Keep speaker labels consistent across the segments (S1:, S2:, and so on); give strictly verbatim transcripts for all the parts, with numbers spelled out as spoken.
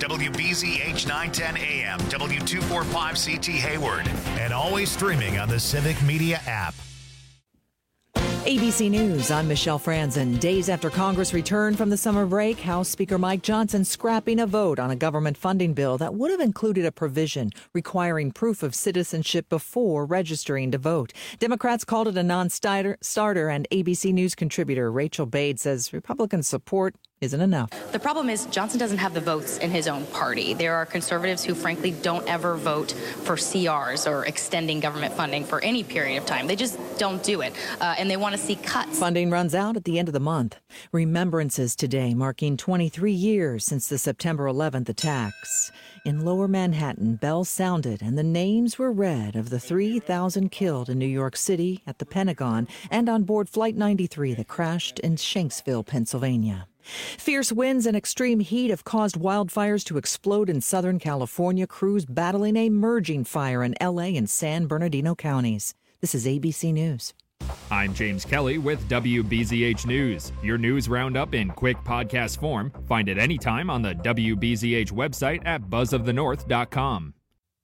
S1: W B Z H nine ten A M, W two forty-five C T Hayward, and always streaming on the Civic Media app.
S2: A B C News, I'm Michelle Franzen. Days after Congress returned from the summer break, House Speaker Mike Johnson scrapping a vote on a government funding bill that would have included a provision requiring proof of citizenship before registering to vote. Democrats called it a non-starter, and A B C News contributor Rachel Bade says Republican support isn't enough.
S3: The problem is Johnson doesn't have the votes in his own party. There are conservatives who frankly don't ever vote for C Rs or extending government funding for any period of time. They just don't do it, uh, and they want to see cuts.
S2: Funding runs out at the end of the month. Remembrances today marking twenty-three years since the September eleventh attacks. In Lower Manhattan, bells sounded and the names were read of the three thousand killed in New York City, at the Pentagon, and on board Flight ninety-three that crashed in Shanksville, Pennsylvania. Fierce winds and extreme heat have caused wildfires to explode in Southern California, crews battling a merging fire in L A and San Bernardino counties. This is A B C News.
S4: I'm James Kelly with W B Z H News. Your news roundup in quick podcast form. Find it anytime on the W B Z H website at buzz of the north dot com.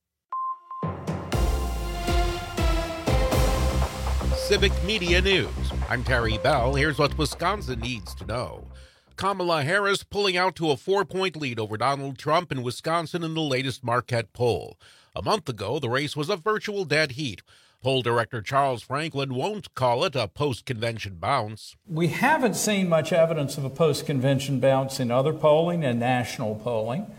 S5: Civic Media News. I'm Terry Bell. Here's what Wisconsin needs to know. Kamala Harris pulling out to a four-point lead over Donald Trump in Wisconsin in the latest Marquette poll. A month ago, the race was a virtual dead heat. Poll director Charles Franklin won't call it a post-convention bounce.
S6: We haven't seen much evidence of a post-convention bounce in other polling and national polling.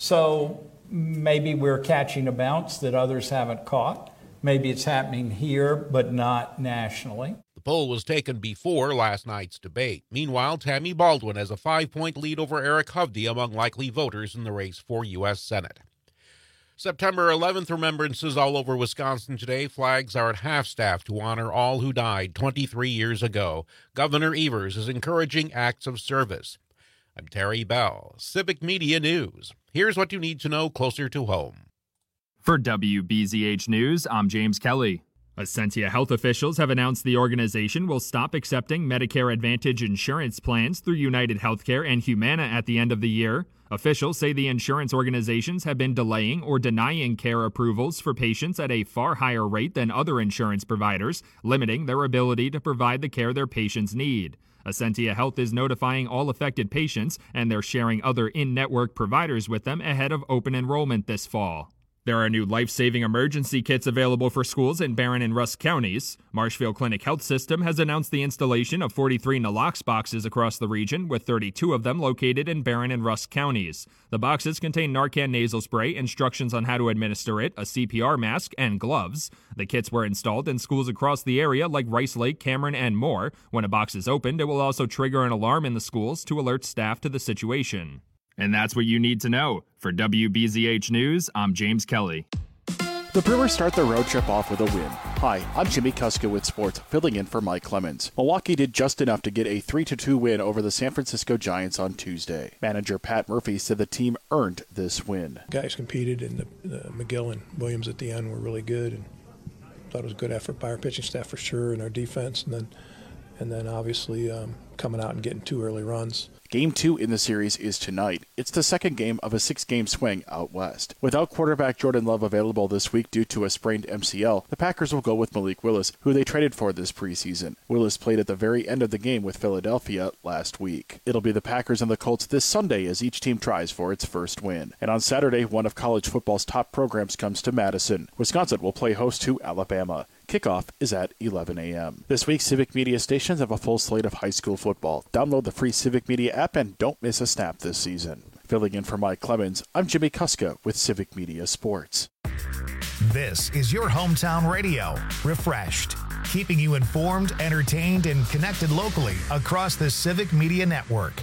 S6: So maybe we're catching a bounce that others haven't caught. Maybe it's happening here, but not nationally.
S5: The poll was taken before last night's debate. Meanwhile, Tammy Baldwin has a five-point lead over Eric Hovde among likely voters in the race for U S Senate. September eleventh remembrances all over Wisconsin today. Flags are at half-staff to honor all who died twenty-three years ago. Governor Evers is encouraging acts of service. I'm Terry Bell, Civic Media News. Here's what you need to know closer to home.
S4: For W B Z H News, I'm James Kelly. Ascensia health officials have announced the organization will stop accepting Medicare Advantage insurance plans through United Healthcare and Humana at the end of the year. Officials say the insurance organizations have been delaying or denying care approvals for patients at a far higher rate than other insurance providers, limiting their ability to provide the care their patients need. Ascensia Health is notifying all affected patients, and they're sharing other in-network providers with them ahead of open enrollment this fall. There are new life-saving emergency kits available for schools in Barron and Rusk counties. Marshfield Clinic Health System has announced the installation of forty-three Nalox boxes across the region, with thirty-two of them located in Barron and Rusk counties. The boxes contain Narcan nasal spray, instructions on how to administer it, a C P R mask, and gloves. The kits were installed in schools across the area like Rice Lake, Cameron, and more. When a box is opened, it will also trigger an alarm in the schools to alert staff to the situation. And that's what you need to know. For W B Z H News, I'm James Kelly.
S7: The Brewers start their road trip off with a win. Hi, I'm Jimmy Kuska with sports, filling in for Mike Clemens. Milwaukee did just enough to get a three to two win over the San Francisco Giants on Tuesday. Manager Pat Murphy said the team earned this win.
S8: Guys competed, and the, the McGill and Williams at the end were really good, and thought it was a good effort by our pitching staff for sure, and our defense, and then and then obviously um, coming out and getting two early runs.
S7: Game two in the series is tonight. It's the second game of a six-game swing out west. Without quarterback Jordan Love available this week due to a sprained M C L, the Packers will go with Malik Willis, who they traded for this preseason. Willis played at the very end of the game with Philadelphia last week. It'll be the Packers and the Colts this Sunday as each team tries for its first win. And on Saturday, one of college football's top programs comes to Madison. Wisconsin will play host to Alabama. Kickoff is at eleven a.m. This week, Civic Media stations have a full slate of high school football. Download the free Civic Media app and don't miss a snap this season. Filling in for Mike Clemens, I'm Jimmy Kuska with Civic Media Sports.
S1: This is your hometown radio, refreshed, keeping you informed, entertained, and connected locally across the Civic Media Network.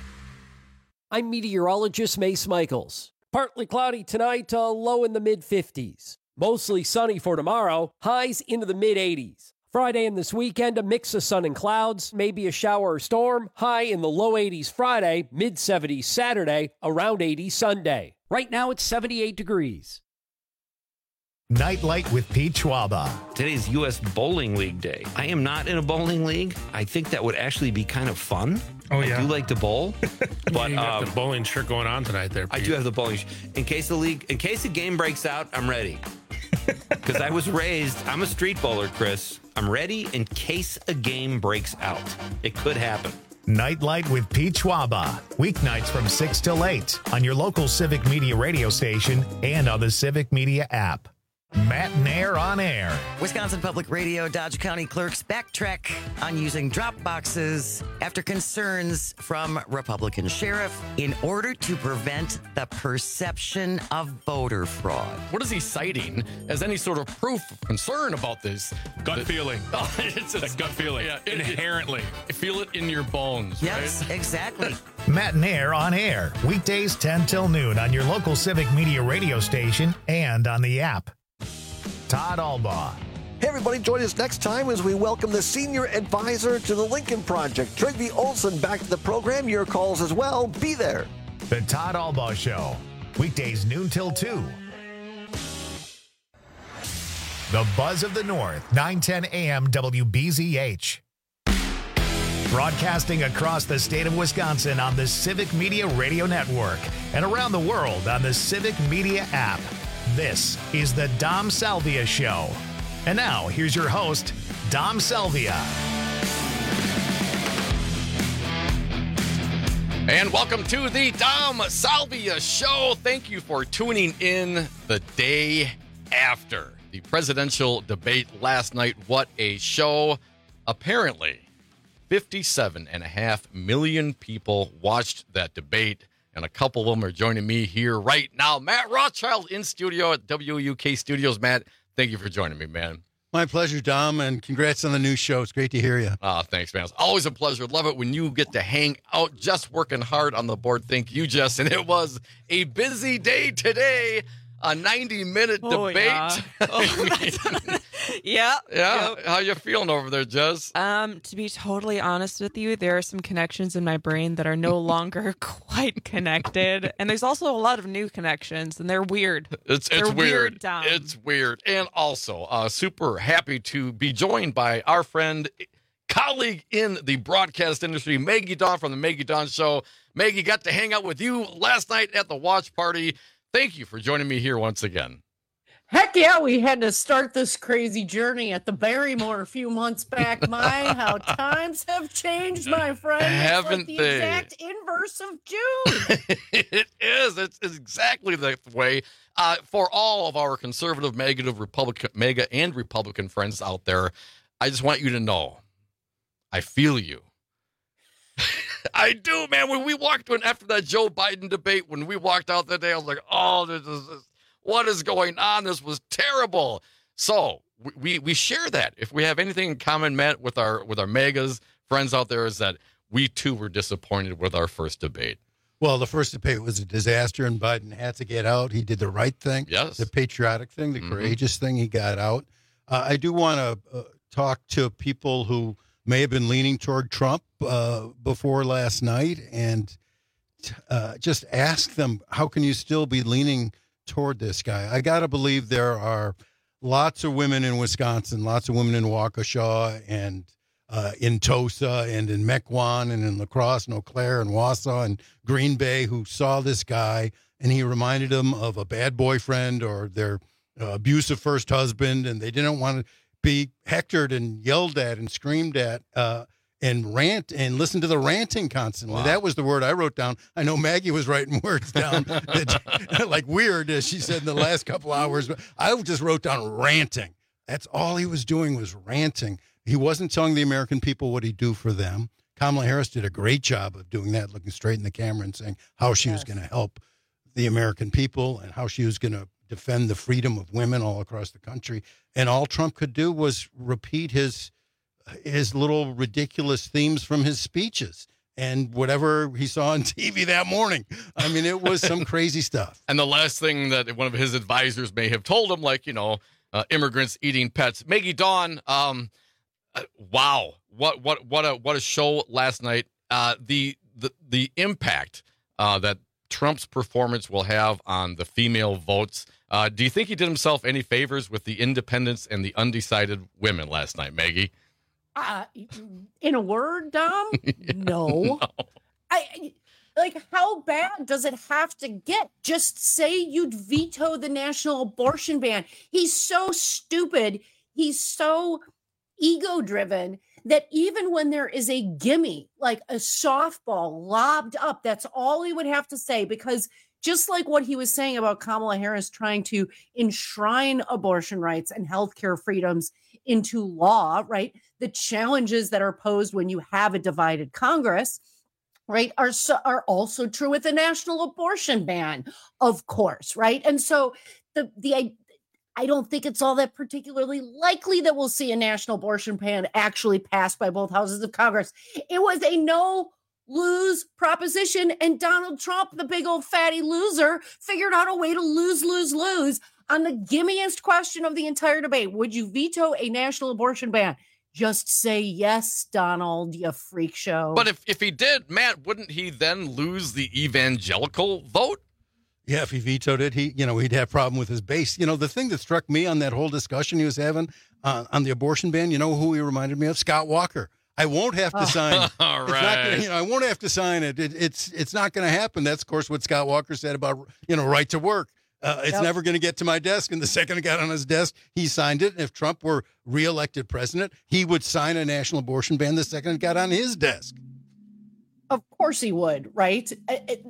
S9: I'm meteorologist Mace Michaels. Partly cloudy tonight, uh, low in the mid fifties. Mostly sunny for tomorrow, highs into the mid eighties. Friday and this weekend, a mix of sun and clouds, maybe a shower or storm, high in the low eighties Friday, mid seventies Saturday, around eighty Sunday. Right now it's seventy-eight degrees.
S1: Nightlight with Pete Schwaba.
S10: Today's U S Bowling League Day. I am not in a bowling league. I think that would actually be kind of fun.
S11: Oh, yeah.
S10: I do like to bowl. But
S11: you got
S10: um,
S11: the bowling shirt going on tonight there, Pete.
S10: I do have the bowling shirt. In case the league, in case the game breaks out, I'm ready. Because I was raised, I'm a street bowler, Chris. I'm ready in case a game breaks out. It could happen.
S1: Nightlight with Pete Schwaba. Weeknights from six till eight on your local Civic Media radio station and on the Civic Media app. Matt Nair on air.
S12: Wisconsin Public Radio Dodge County clerks backtrack on using drop boxes after concerns from Republican sheriff in order to prevent the perception of voter fraud.
S13: What is he citing as any sort of proof of concern about this?
S11: Gut
S13: the,
S11: feeling.
S13: Oh, it's
S11: a gut feeling.
S13: Yeah, it,
S11: inherently.
S13: It, feel it in your bones.
S12: Yes,
S13: right?
S12: exactly.
S1: Matt Nair on air. Weekdays ten till noon on your local Civic Media radio station and on the app. Todd Albaugh.
S14: Hey, everybody, join us next time as we welcome the senior advisor to the Lincoln Project, Trygve Olson, back to the program. Your calls as well. Be there.
S1: The Todd Albaugh Show. Weekdays noon till two. The Buzz of the North, nine ten a.m. W B Z H. Broadcasting across the state of Wisconsin on the Civic Media Radio Network and around the world on the Civic Media app. This is the Dom Salvia Show. And now, here's your host, Dom Salvia.
S13: And welcome to the Dom Salvia Show. Thank you for tuning in the day after the presidential debate last night. What a show. Apparently, fifty-seven and a half million people watched that debate. And a couple of them are joining me here right now. Matt Rothschild in studio at W U K Studios. Matt, thank you for joining me, man.
S15: My pleasure, Dom, and congrats on the new show. It's great to hear you.
S13: Oh, thanks, man. It's always a pleasure. Love it when you get to hang out, just working hard on the board. Thank you, Jess. And it was a busy day today. A ninety-minute
S16: oh,
S13: debate.
S16: Yeah. Oh, yeah.
S13: Yeah.
S16: Yep.
S13: How you feeling over there, Jess?
S16: Um, to be totally honest with you, there are some connections in my brain that are no longer quite connected, and there's also a lot of new connections, and they're weird.
S13: It's it's
S16: they're
S13: weird.
S16: weird Dom.
S13: It's weird, and also uh, super happy to be joined by our friend, colleague in the broadcast industry, Maggie Dawn from the Maggie Dawn Show. Maggie, got to hang out with you last night at the watch party. Thank you for joining me here once again.
S17: Heck yeah, we had to start this crazy journey at the Barrymore a few months back. My, how times have changed, my friend.
S13: Haven't
S17: it's like the
S13: they?
S17: exact inverse of June.
S13: It is. It's, it's exactly the way. Uh, for all of our conservative, negative, Republican, mega, and Republican friends out there, I just want you to know, I feel you. I do, man. When we walked in after that Joe Biden debate, when we walked out that day, I was like, oh, this is, this, what is going on? This was terrible. So we, we we share that. If we have anything in common, Matt, with our with our megas friends out there, is that we too were disappointed with our first debate.
S15: Well, the first debate was a disaster, and Biden had to get out. He did the right thing,
S13: yes,
S15: the patriotic thing, the
S13: mm-hmm.
S15: courageous thing. He got out. Uh, I do want to uh, talk to people who may have been leaning toward Trump uh, before last night, and uh, just ask them, how can you still be leaning toward this guy? I got to believe there are lots of women in Wisconsin, lots of women in Waukesha and uh, in Tosa and in Mequon and in La Crosse and Eau Claire and Wausau and Green Bay who saw this guy, and he reminded them of a bad boyfriend or their uh, abusive first husband, and they didn't want to be hectored and yelled at and screamed at uh, and rant and listen to the ranting constantly. Wow. That was the word I wrote down. I know Maggie was writing words down that, like weird, as she said in the last couple hours. But I just wrote down ranting. That's all he was doing was ranting. He wasn't telling the American people what he'd do for them. Kamala Harris did a great job of doing that, looking straight in the camera and saying how she yes. was going to help the American people and how she was going to defend the freedom of women all across the country. And all Trump could do was repeat his his little ridiculous themes from his speeches and whatever he saw on T V that morning. I mean, it was some crazy stuff.
S13: And the last thing that one of his advisors may have told him, like, you know, uh, immigrants eating pets. Maggie Dawn, um, uh, wow, what what what a what a show last night. Uh, the the the impact uh, that Trump's performance will have on the female votes. Uh, do you think he did himself any favors with the independents and the undecided women last night, Maggie?
S17: Uh, in a word, Dom, no.
S13: no.
S17: I like, how bad does it have to get? Just say you'd veto the national abortion ban. He's so stupid. He's so ego-driven that even when there is a gimme, like a softball lobbed up, that's all he would have to say, because just like what he was saying about Kamala Harris trying to enshrine abortion rights and healthcare freedoms into law, right? The challenges that are posed when you have a divided Congress, right, are so, are also true with the national abortion ban, of course, right? And so the the I, I don't think it's all that particularly likely that we'll see a national abortion ban actually passed by both houses of Congress. It was a no lose proposition, and Donald Trump, the big old fatty loser, figured out a way to lose, lose, lose on the gimmiest question of the entire debate. Would you veto a national abortion ban? Just say yes, Donald, you freak show.
S13: But if, if he did, Matt, wouldn't he then lose the evangelical vote?
S15: Yeah, if he vetoed it, he, you know, he'd have a problem with his base. You know, the thing that struck me on that whole discussion he was having uh, on the abortion ban, you know who he reminded me of? Scott Walker. I won't have to sign it.
S13: All
S15: it's
S13: right.
S15: not gonna, you know, I won't have to sign it. it it's it's not going to happen. That's, of course, what Scott Walker said about, you know, right to work. Uh, it's
S17: Yep.
S15: never going to get to my desk. And the second it got on his desk, he signed it. And if Trump were reelected president, he would sign a national abortion ban the second it got on his desk.
S17: Of course he would, right? I, I-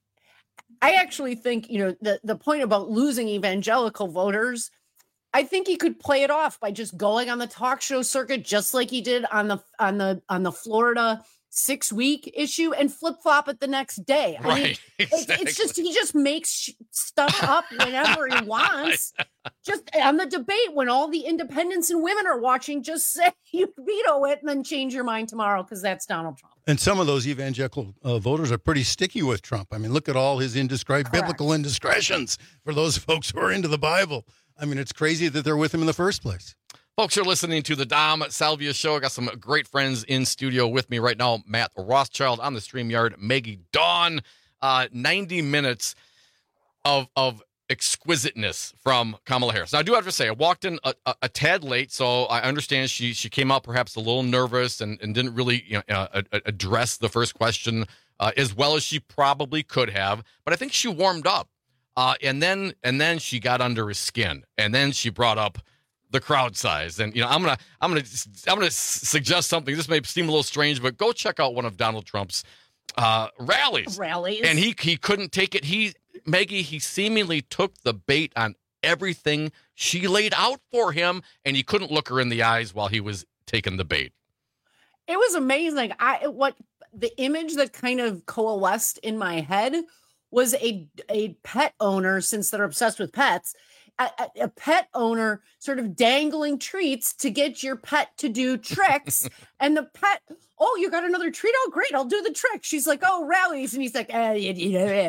S17: I actually think, you know, the, the point about losing evangelical voters, I think he could play it off by just going on the talk show circuit, just like he did on the on the on the Florida six week issue, and flip flop it the next day. I
S13: Right,
S17: mean, it's, it's just he just makes sh- stuff up whenever he wants. Just on the debate when all the independents and women are watching, just say you veto it and then change your mind tomorrow, because that's Donald Trump.
S15: And some of those evangelical uh, voters are pretty sticky with Trump. I mean, look at all his indiscre- biblical indiscretions for those folks who are into the Bible. I mean, it's crazy that they're with him in the first place.
S13: Folks, you're listening to the Dom Salvia Show. I got some great friends in studio with me right now. Matt Rothschild on the StreamYard, Maggie Dawn. Uh, ninety minutes of of exquisiteness from Kamala Harris. Now, I do have to say, I walked in a, a, a tad late, so I understand she she came out perhaps a little nervous and, and didn't really you know, uh, address the first question uh, as well as she probably could have. But I think she warmed up, uh, and then and then she got under his skin, and then she brought up the crowd size. And, you know, I'm going to, I'm going to, I'm going to suggest something. This may seem a little strange, but go check out one of Donald Trump's uh, rallies.
S17: Rallies.
S13: And he, he couldn't take it. He, Maggie, he seemingly took the bait on everything she laid out for him, and he couldn't look her in the eyes while he was taking the bait.
S17: It was amazing. I, what the image that kind of coalesced in my head was a, a pet owner, since they're obsessed with pets, A, a pet owner sort of dangling treats to get your pet to do tricks. And the pet, oh, you got another treat? Oh, great. I'll do the trick. She's like, oh, rallies. And he's like, uh, you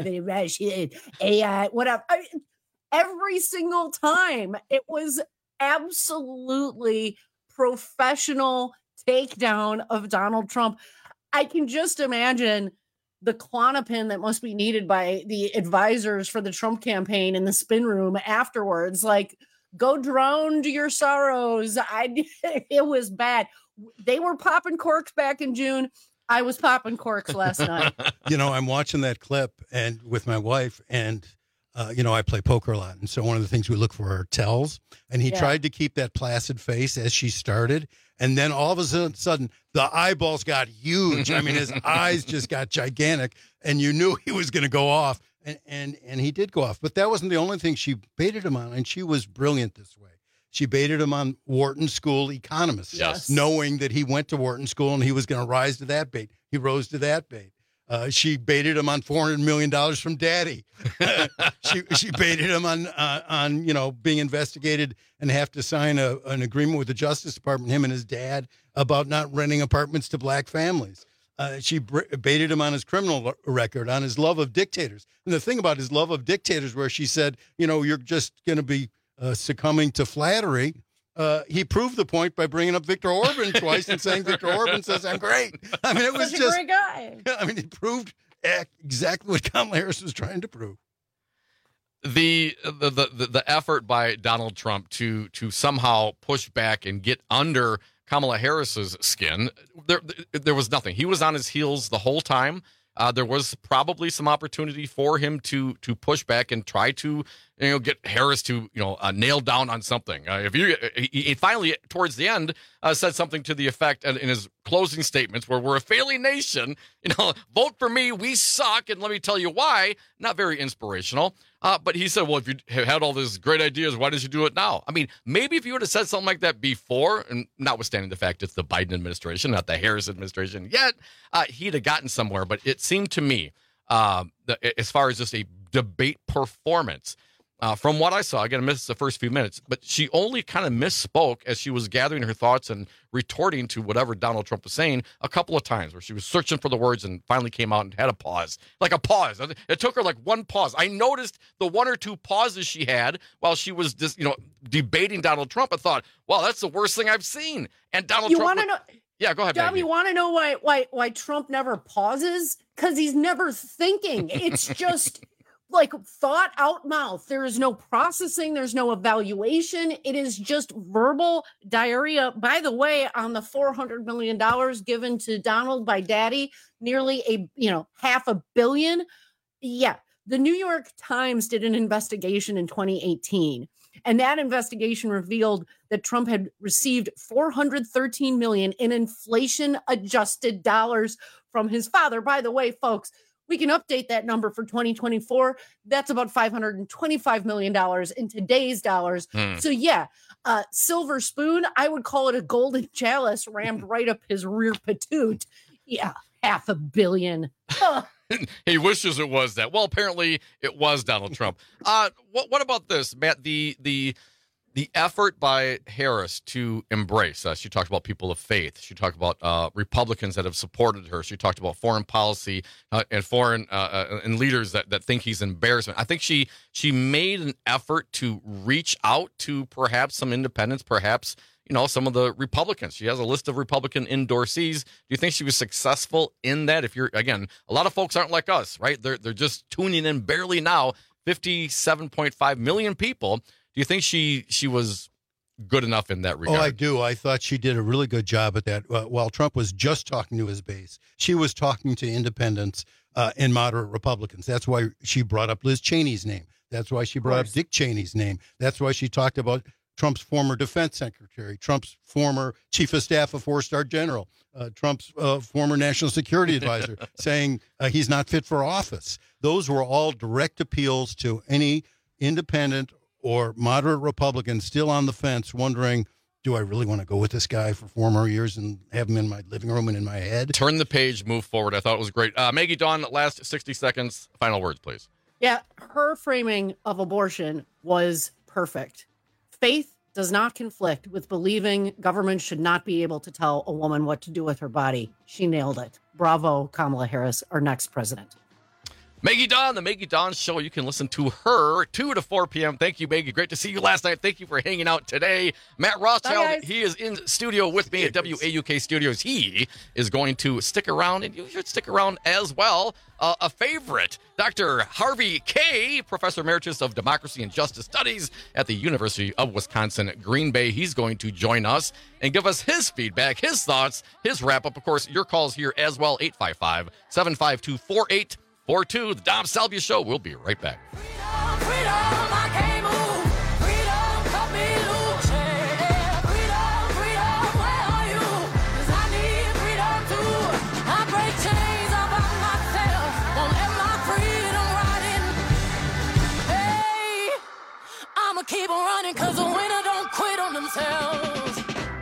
S17: know, uh, whatever. I mean, every single time it was absolutely professional takedown of Donald Trump. I can just imagine the Klonopin that must be needed by the advisors for the Trump campaign in the spin room afterwards. Like, go drown to your sorrows. I, it was bad. They were popping corks back in June. I was popping corks last night.
S15: You know, I'm watching that clip and with my wife, and uh, you know, I play poker a lot, and so one of the things we look for are tells. And he
S17: Yeah.
S15: tried to keep that placid face as she started, and then all of a sudden, the eyeballs got huge. I mean, his eyes just got gigantic, and you knew he was going to go off, and, and and he did go off. But that wasn't the only thing she baited him on, and she was brilliant this way. She baited him on Wharton School economists,
S13: Yes.
S15: knowing that he went to Wharton School and he was going to rise to that bait. He rose to that bait. Uh, she baited him on four hundred million dollars from Daddy. she she baited him on uh, on you know being investigated and have to sign a, an agreement with the Justice Department, him and his dad, about not renting apartments to black families. Uh, she br- baited him on his criminal r- record, on his love of dictators. And the thing about his love of dictators, where she said, you know, you're just going to be uh, succumbing to flattery. Uh, he proved the point by bringing up Viktor Orban twice and saying Viktor Orban says I'm great. I mean, it was
S17: Such a
S15: just
S17: great guy.
S15: I mean, he proved exactly what Kamala Harris was trying to prove.
S13: The, the the the effort by Donald Trump to to somehow push back and get under Kamala Harris's skin, there there was nothing. He was on his heels the whole time. Uh, there was probably some opportunity for him to to push back and try to, you know, get Harris to, you know, uh, nail down on something. Uh, if you, he, he finally towards the end uh, said something to the effect in his closing statements, where we're a failing nation. You know, vote for me, we suck, and let me tell you why. Not very inspirational. Uh, but he said, well, if you had all these great ideas, why did you do it now? I mean, maybe if you would have said something like that before, and notwithstanding the fact it's the Biden administration, not the Harris administration yet, uh, he'd have gotten somewhere. But it seemed to me, uh, that as far as just a debate performance, uh, from what I saw, again, I missed the first few minutes, but she only kind of misspoke as she was gathering her thoughts and retorting to whatever Donald Trump was saying a couple of times, where she was searching for the words and finally came out and had a pause, like a pause. It took her like one pause. I noticed the one or two pauses she had while she was just, you know, debating Donald Trump. I thought, wow, that's the worst thing I've seen. And Donald
S17: you
S13: Trump.
S17: want to know?
S13: Yeah, go ahead.
S17: Dom, you want to know why why why Trump never pauses? Because he's never thinking. It's just like thought out mouth. There is no processing. There's no evaluation. It is just verbal diarrhea. By the way, on the four hundred million dollars given to Donald by Daddy, nearly a, you know, half a billion. Yeah. The New York Times did an investigation in twenty eighteen. And that investigation revealed that Trump had received four hundred thirteen million dollars in inflation adjusted dollars from his father. By the way, folks, we can update that number for twenty twenty-four. That's about five hundred twenty-five million dollars in today's dollars. Hmm. So yeah, uh, silver spoon, I would call it a golden chalice rammed right up his rear patoot. Yeah, half a billion. Huh.
S13: He wishes it was that. Well, apparently it was Donald Trump. Uh, what what about this, Matt? The the the effort by Harris to embrace. Uh, she talked about people of faith. She talked about uh, Republicans that have supported her. She talked about foreign policy uh, and foreign uh, uh, and leaders that, that think he's embarrassment. I think she she made an effort to reach out to perhaps some independents, perhaps, you know, some of the Republicans. She has a list of Republican endorsees. Do you think she was successful in that? If you're, again, a lot of folks aren't like us, right? They're they're just tuning in barely now. fifty-seven point five million people. Do you think she she was good enough in that regard?
S15: Oh, I do. I thought she did a really good job at that. Uh, while Trump was just talking to his base, she was talking to independents uh, and moderate Republicans. That's why she brought up Liz Cheney's name. That's why she brought up Dick Cheney's name. That's why she talked about Trump's former defense secretary, Trump's former chief of staff, a four-star general, uh, Trump's uh, former national security advisor, saying uh, he's not fit for office. Those were all direct appeals to any independent or moderate Republican still on the fence, wondering, do I really want to go with this guy for four more years and have him in my living room and in my head?
S13: Turn the page, move forward. I thought it was great. Uh, Maggie Dawn, last sixty seconds, final words, please.
S17: Yeah, her framing of abortion was perfect. Faith does not conflict with believing government should not be able to tell a woman what to do with her body. She nailed it. Bravo, Kamala Harris, our next president.
S13: Maggie Dawn, the Maggie Dawn Show. You can listen to her two to four p.m. Thank you, Maggie. Great to see you last night. Thank you for hanging out today. Matt Rothschild, Bye, he is in studio with me at W A U K Studios. He is going to stick around, and you should stick around as well. Uh, a favorite, Doctor Harvey Kaye, Professor Emeritus of Democracy and Justice Studies at the University of Wisconsin, Green Bay. He's going to join us and give us his feedback, his thoughts, his wrap-up. Of course, your calls here as well, eight five five, seven five two, four eight four two. The Dom Salvia Show. We'll be right back.
S18: Freedom, freedom, I can't move. Freedom, cut me loose. Yeah, freedom, freedom, where are you? 'Cause I need freedom too. I break chains all by myself. Won't let my freedom ride in. Hey, I'ma keep on running 'cause the winner don't quit on themselves.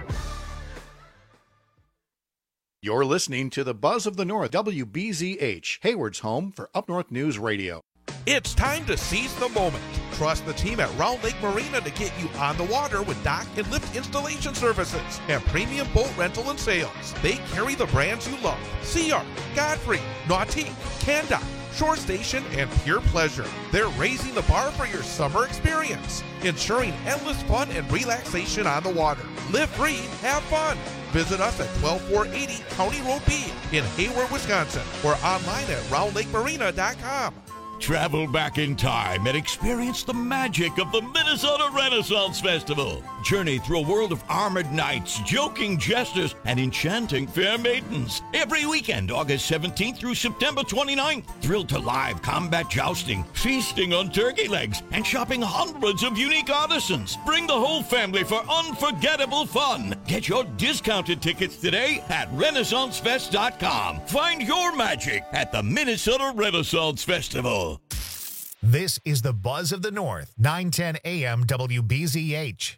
S19: You're listening to the Buzz of the North, W B Z H, Hayward's home for Up North News Radio.
S20: It's time to seize the moment. Trust the team at Round Lake Marina to get you on the water with dock and lift installation services and premium boat rental and sales. They carry the brands you love: Sea Ark, Godfrey, Nautique, Canda, shore station, and pure pleasure. They're raising the bar for your summer experience, ensuring endless fun and relaxation on the water. Live free, have fun. Visit us at twelve four eighty County Road B in Hayward, Wisconsin, or online at round lake marina dot com.
S21: Travel back in time and experience the magic of the Minnesota Renaissance Festival. Journey through a world of armored knights, joking jesters, and enchanting fair maidens. Every weekend, August seventeenth through September twenty-ninth. Thrill to live combat jousting, feasting on turkey legs, and shopping hundreds of unique artisans. Bring the whole family for unforgettable fun. Get your discounted tickets today at renaissance fest dot com. Find your magic at the Minnesota Renaissance Festival.
S1: This is the Buzz of the North, nine ten A M W B Z H.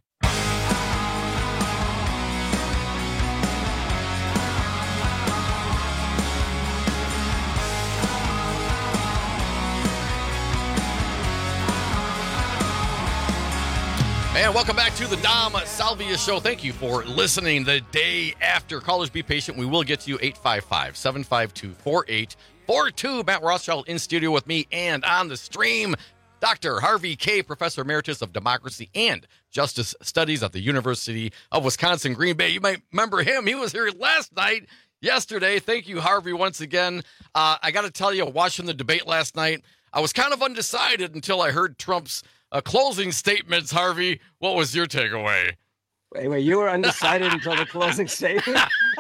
S13: And welcome back to the Dom Salvia Show. Thank you for listening the day after. Callers, be patient. We will get to you. eight five five, seven five two, four eight four two. Matt Rothschild in studio with me, and on the stream, Doctor Harvey Kaye, Professor Emeritus of Democracy and Justice Studies at the University of Wisconsin, Green Bay. You might remember him. He was here last night, yesterday. Thank you, Harvey, once again. Uh, I got to tell you, watching the debate last night, I was kind of undecided until I heard Trump's Uh, closing statements. Harvey, what was your takeaway?
S22: Wait, wait, you were undecided until the closing statement?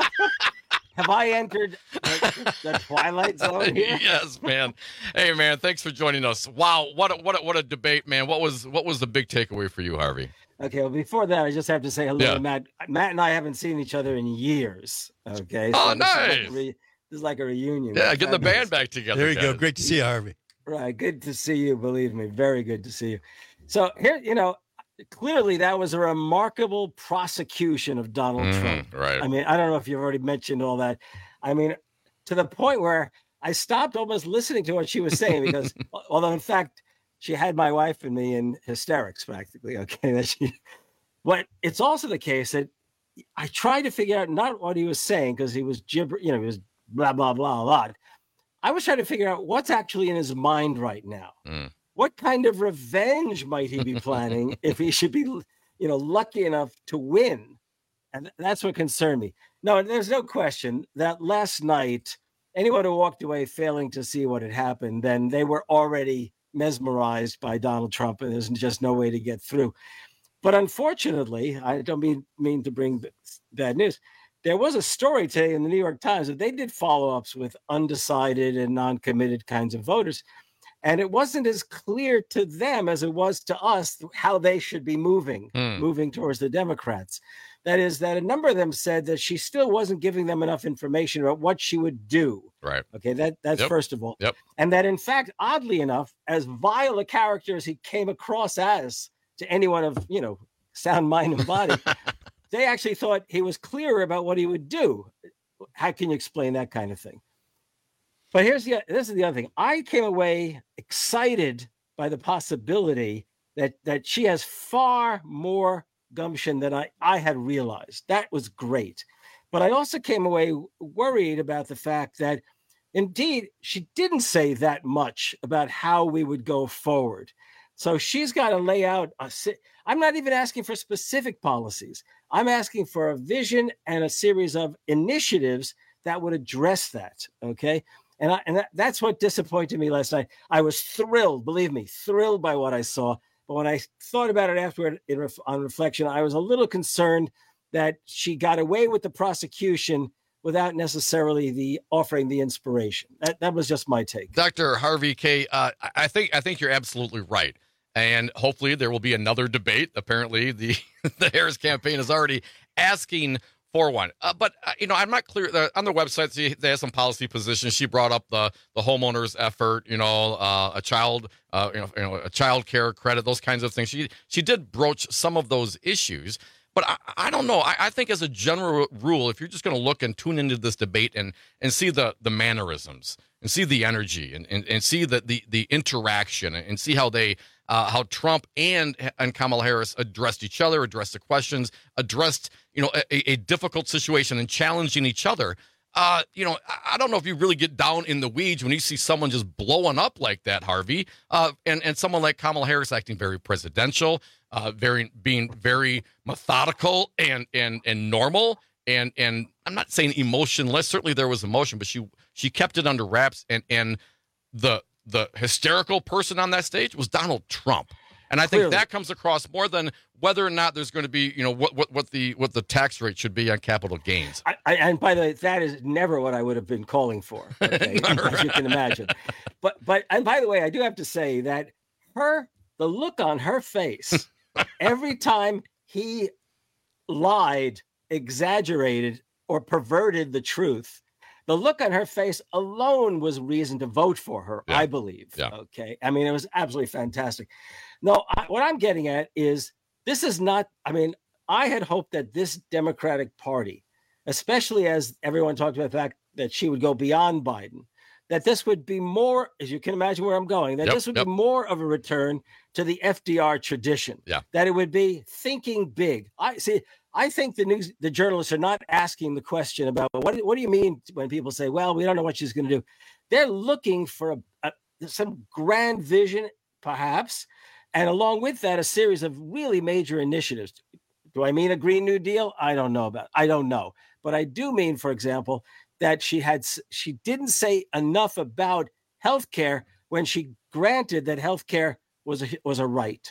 S22: Have I entered the, the twilight zone here?
S13: Yes, man. Hey, man, thanks for joining us. Wow, what a, what a, what a debate, man. What was what was the big takeaway for you, Harvey?
S22: Okay, well, before that, I just have to say hello
S13: Yeah.
S22: to Matt. Matt and I haven't seen each other in years. Okay.
S13: Oh,
S22: this is like
S13: nice.
S22: a re- this is like a reunion.
S13: Yeah, getting the
S22: Fabulous.
S13: band back together.
S15: There you go.
S13: guys.
S15: Great to see you, Harvey.
S22: Right. Good to see you. Believe me. Very good to see you. So here, you know, clearly that was a remarkable prosecution of Donald
S13: Mhm,
S22: Trump.
S13: right.
S22: I mean, I don't know if you've already mentioned all that. I mean, to the point where I stopped almost listening to what she was saying because, although in fact, she had my wife and me in hysterics practically. Okay. That she, but it's also the case that I tried to figure out not what he was saying because he was gibber, you know, he was blah, blah, blah, a lot. I was trying to figure out what's actually in his mind right now.
S13: Mm.
S22: What kind of revenge might he be planning if he should be, you know, lucky enough to win? And that's what concerned me. No, there's no question that last night, anyone who walked away failing to see what had happened, then they were already mesmerized by Donald Trump, and there's just no way to get through. But unfortunately, I don't mean, mean to bring b- bad news. There was a story today in the New York Times that they did follow-ups with undecided and non-committed kinds of voters. And it wasn't as clear to them as it was to us how they should be moving,
S13: Hmm.
S22: moving towards the Democrats. That is, that a number of them said that she still wasn't giving them enough information about what she would do.
S13: Right.
S22: Okay, that that's
S13: Yep.
S22: first of all.
S13: Yep.
S22: And that, in fact, oddly enough, as vile a character as he came across as to anyone of, you know, sound mind and body, they actually thought he was clearer about what he would do. How can you explain that kind of thing? But here's the this is the other thing. I came away excited by the possibility that that she has far more gumption than I, I had realized. That was great. But I also came away worried about the fact that indeed she didn't say that much about how we would go forward. So she's got to lay out a si- I'm not even asking for specific policies. I'm asking for a vision and a series of initiatives that would address that. Okay. And, I, and that, that's what disappointed me last night. I was thrilled, believe me, thrilled by what I saw. But when I thought about it afterward in ref, on reflection, I was a little concerned that she got away with the prosecution without necessarily the offering the inspiration. That that was just my take.
S13: Doctor Harvey Kaye, uh, I think I think you're absolutely right. And hopefully there will be another debate. Apparently the, the Harris campaign is already asking for one. Uh, but, uh, you know, I'm not clear. Uh, on their website, see, they have some policy positions. She brought up the the homeowners effort, you know, uh, a child, uh, you know, you know, a child care credit, those kinds of things. She she did broach some of those issues. But I, I don't know. I, I think as a general rule, if you're just going to look and tune into this debate and and see the the mannerisms and see the energy and, and, and see the, the the interaction and see how they uh, how Trump and and Kamala Harris addressed each other, addressed the questions, addressed you know a, a difficult situation and challenging each other. uh, you know, I, I don't know if you really get down in the weeds when you see someone just blowing up like that, Harvey, uh, and and someone like Kamala Harris acting very presidential, uh, very being very methodical and and and normal, and and I'm not saying emotionless. Certainly there was emotion, but she she kept it under wraps, and and the the hysterical person on that stage was Donald Trump. And I think
S22: Clearly.
S13: that comes across more than whether or not there's going to be, you know, what what what the what the tax rate should be on capital gains.
S22: I, I, and by the way, that is never what I would have been calling for, okay, as you can imagine. But but and by the way, I do have to say that her the look on her face every time he lied, exaggerated, or perverted the truth, the look on her face alone was reason to vote for her,
S13: Yeah.
S22: I believe.
S13: Yeah.
S22: Okay. I mean, it was absolutely fantastic. No, I, what I'm getting at is this is not, I mean, I had hoped that this Democratic Party, especially as everyone talked about the fact that she would go beyond Biden, that this would be more, as you can imagine where I'm going, that
S13: Yep,
S22: this would
S13: yep.
S22: be more of a return to the F D R tradition.
S13: Yeah.
S22: That it would be thinking big. I see. I think the news, the journalists are not asking the question about what, what do you mean when people say, well, we don't know what she's going to do. They're looking for a, a, some grand vision, perhaps, and along with that, a series of really major initiatives. Do I mean a Green New Deal? I don't know about. I don't know, but I do mean, for example, that she had s- she didn't say enough about healthcare when she granted that healthcare was a, was a right.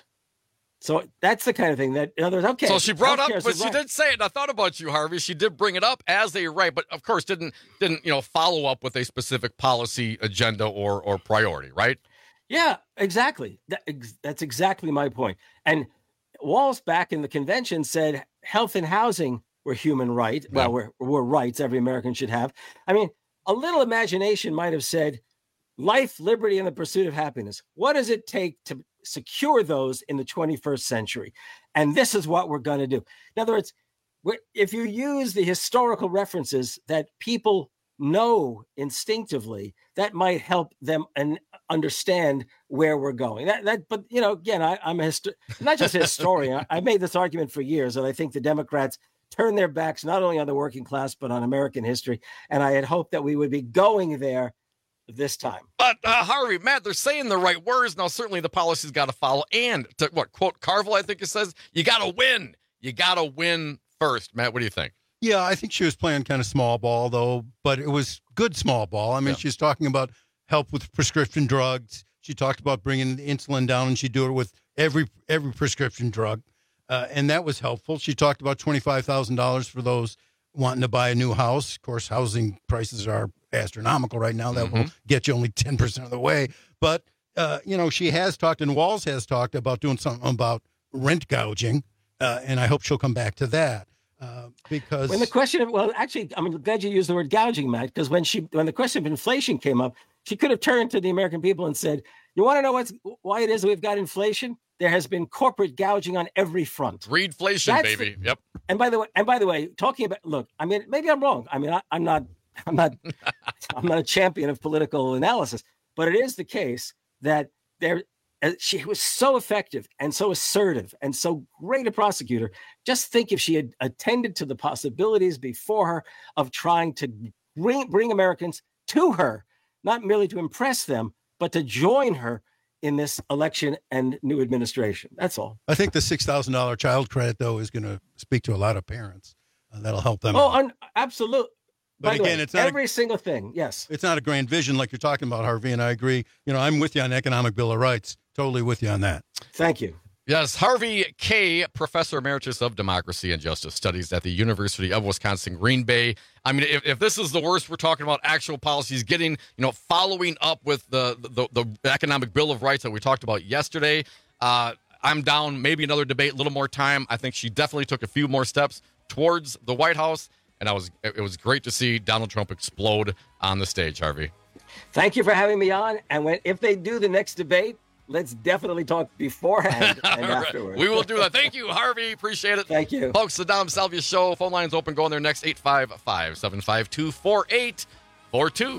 S22: So that's the kind of thing that, in other words, okay.
S13: So she brought up,
S22: healthcare is
S13: but
S22: a
S13: she
S22: right.
S13: did say it. And I thought about you, Harvey. She did bring it up as a right, but of course didn't didn't you know follow up with a specific policy agenda or or priority, right?
S22: Yeah, exactly. That, ex- that's exactly my point. And Walz back in the convention said health and housing were human right. Well, were, were rights every American should have. I mean, a little imagination might have said life, liberty, and the pursuit of happiness. What does it take to secure those in the twenty-first century? And this is what we're going to do. In other words, we're- if you use the historical references that people know instinctively, that might help them and understand where we're going. That, that, but you know, again, I, I'm a histo- not just a historian. I, I made this argument for years, and I think the Democrats turn their backs not only on the working class but on American history. And I had hoped that we would be going there this time.
S13: But uh, Harvey, Matt, they're saying the right words. Now, certainly the policy's got to follow. And to what quote Carville, I think it says, you got to win. You got to win first. Matt, what do you think?
S15: Yeah, I think she was playing kind of small ball, though, but it was good small ball. I mean,
S13: Yeah.
S15: she's talking about help with prescription drugs. She talked about bringing the insulin down, and she'd do it with every every prescription drug, uh, and that was helpful. She talked about twenty-five thousand dollars for those wanting to buy a new house. Of course, housing prices are astronomical right now. That will get you only ten percent of the way. But, uh, you know, she has talked, and Walz has talked about doing something about rent gouging, uh, and I hope she'll come back to that. Uh, because
S22: When the question of, well, actually, I'm glad you used the word gouging, Matt, because when she, when the question of inflation came up, she could have turned to the American people and said, you want to know what's, why it is that we've got inflation? There has been corporate gouging on every front.
S13: Greedflation,
S22: That's
S13: baby.
S22: the-
S13: Yep.
S22: And by the way, and by the way, talking about, look, I mean, maybe I'm wrong. I mean, I, I'm not, I'm not, I'm not a champion of political analysis, but it is the case that there, uh, she was so effective and so assertive and so great a prosecutor. Just think if she had attended to the possibilities before her of trying to bring, bring Americans to her, not merely to impress them, but to join her in this election and new administration. That's all.
S15: I think the six thousand dollars child credit, though, is going to speak to a lot of parents. Uh, that'll help them.
S22: Oh,
S15: out.
S22: un- absolutely.
S15: But
S22: By the
S15: again,
S22: way,
S15: it's not a-
S22: every single thing. Yes.
S15: It's not a grand vision like you're talking about, Harvey, and I agree. You know, I'm with you on Economic Bill of Rights. Totally with you on that.
S22: Thank you.
S13: Yes, Harvey Kaye, Professor Emeritus of Democracy and Justice Studies at the University of Wisconsin, Green Bay. I mean, if, if this is the worst, we're talking about actual policies, getting, you know, following up with the the, the Economic Bill of Rights that we talked about yesterday. Uh, I'm down, maybe another debate, a little more time. I think she definitely took a few more steps towards the White House, and I was it was great to see Donald Trump explode on the stage, Harvey.
S22: Thank you for having me on. And when if they do the next debate, let's definitely talk beforehand and
S13: All right.
S22: afterwards.
S13: We will do that. Thank you, Harvey. Appreciate it.
S22: Thank you.
S13: Folks, the Dom Salvia Show. Phone lines open. Go on there next. eight five five, seven five two, four eight four two.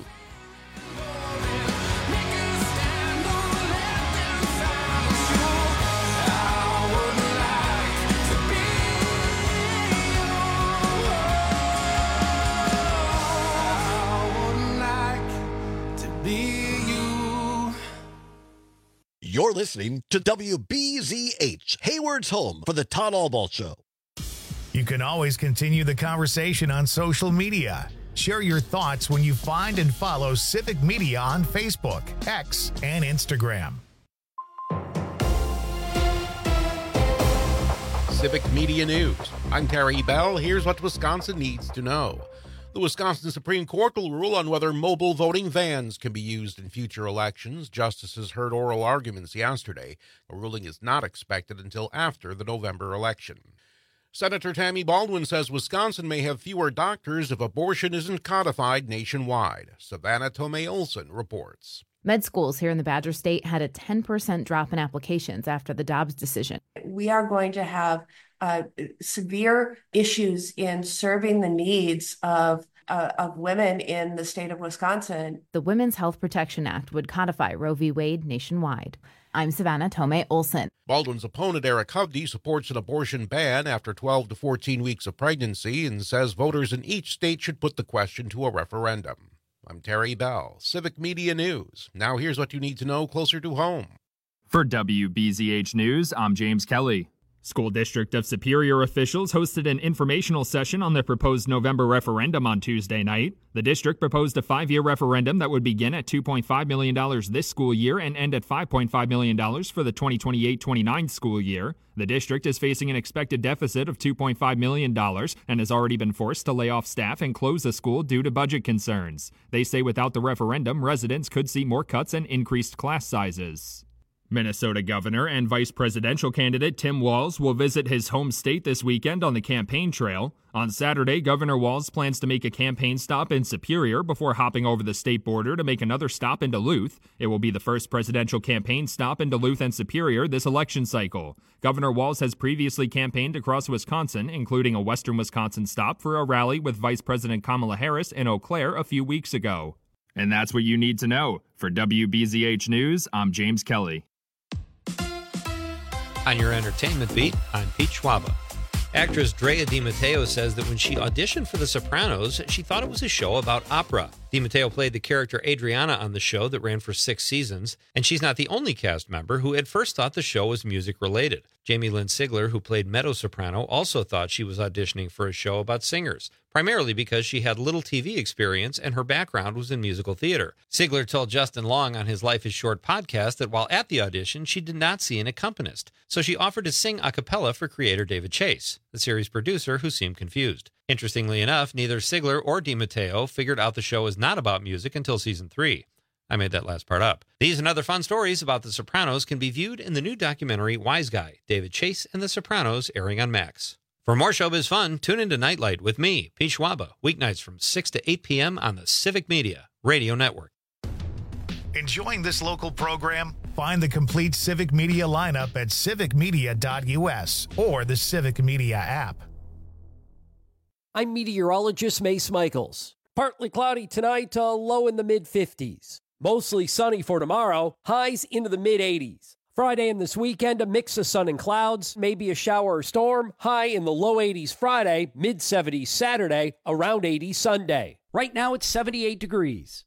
S14: listening to W B Z H, Hayward's home for the Todd Albaugh Show.
S1: You can always continue the conversation on social media. Share your thoughts when you find and follow Civic Media on Facebook, X, and Instagram.
S5: Civic Media News. I'm Terry Bell. Here's what Wisconsin needs to know. The Wisconsin Supreme Court will rule on whether mobile voting vans can be used in future elections. Justices heard oral arguments yesterday. A ruling is not expected until after the November election. Senator Tammy Baldwin says Wisconsin may have fewer doctors if abortion isn't codified nationwide. Savannah Tomei Olson reports.
S2: Med schools here in the Badger State had a ten percent drop in applications after the Dobbs decision.
S3: We are going to have uh, severe issues in serving the needs of uh, of women in the state of Wisconsin.
S2: The Women's Health Protection Act would codify Roe v. Wade nationwide. I'm Savannah Tomei Olson.
S5: Baldwin's opponent, Eric Hovde, supports an abortion ban after twelve to fourteen weeks of pregnancy and says voters in each state should put the question to a referendum. I'm Terry Bell, Civic Media News. Now here's what you need to know closer to home.
S4: For W B Z H News, I'm James Kelly. School District of Superior officials hosted an informational session on the proposed November referendum on Tuesday night. The district proposed a five-year referendum that would begin at two point five million dollars this school year and end at five point five million dollars for the twenty twenty-eight twenty-nine school year. The district is facing an expected deficit of two point five million dollars and has already been forced to lay off staff and close the school due to budget concerns. They say without the referendum, residents could see more cuts and increased class sizes. Minnesota Governor and Vice Presidential candidate Tim Walz will visit his home state this weekend on the campaign trail. On Saturday, Governor Walz plans to make a campaign stop in Superior before hopping over the state border to make another stop in Duluth. It will be the first presidential campaign stop in Duluth and Superior this election cycle. Governor Walz has previously campaigned across Wisconsin, including a western Wisconsin stop for a rally with Vice President Kamala Harris in Eau Claire a few weeks ago. And that's what you need to know. For W B Z H News, I'm James Kelly.
S10: On your entertainment beat, I'm Pete Schwaba. Actress Drea Di Matteo says that when she auditioned for The Sopranos, she thought it was a show about opera. Di Matteo played the character Adriana on the show that ran for six seasons, and she's not the only cast member who at first thought the show was music-related. Jamie Lynn Sigler, who played Meadow Soprano, also thought she was auditioning for a show about singers, primarily because she had little T V experience and her background was in musical theater. Sigler told Justin Long on his Life is Short podcast that while at the audition, she did not see an accompanist, so she offered to sing a cappella for creator David Chase, the series producer, who seemed confused. Interestingly enough, neither Sigler or Di Matteo figured out the show was not about music until season three. I made that last part up. These and other fun stories about The Sopranos can be viewed in the new documentary Wise Guy, David Chase and The Sopranos, airing on Max. For more showbiz fun, tune into Nightlight with me, Pete Schwaba, weeknights from six to eight p.m. on the Civic Media Radio Network.
S1: Enjoying this local program? Find the complete Civic Media lineup at civic media dot u s or the Civic Media app.
S9: I'm meteorologist Mace Michaels. Partly cloudy tonight, uh, low in the mid fifties. Mostly sunny for tomorrow, highs into the mid eighties. Friday and this weekend, a mix of sun and clouds, maybe a shower or storm, high in the low eighties Friday, mid seventies Saturday, around eighty Sunday. Right now it's seventy-eight degrees.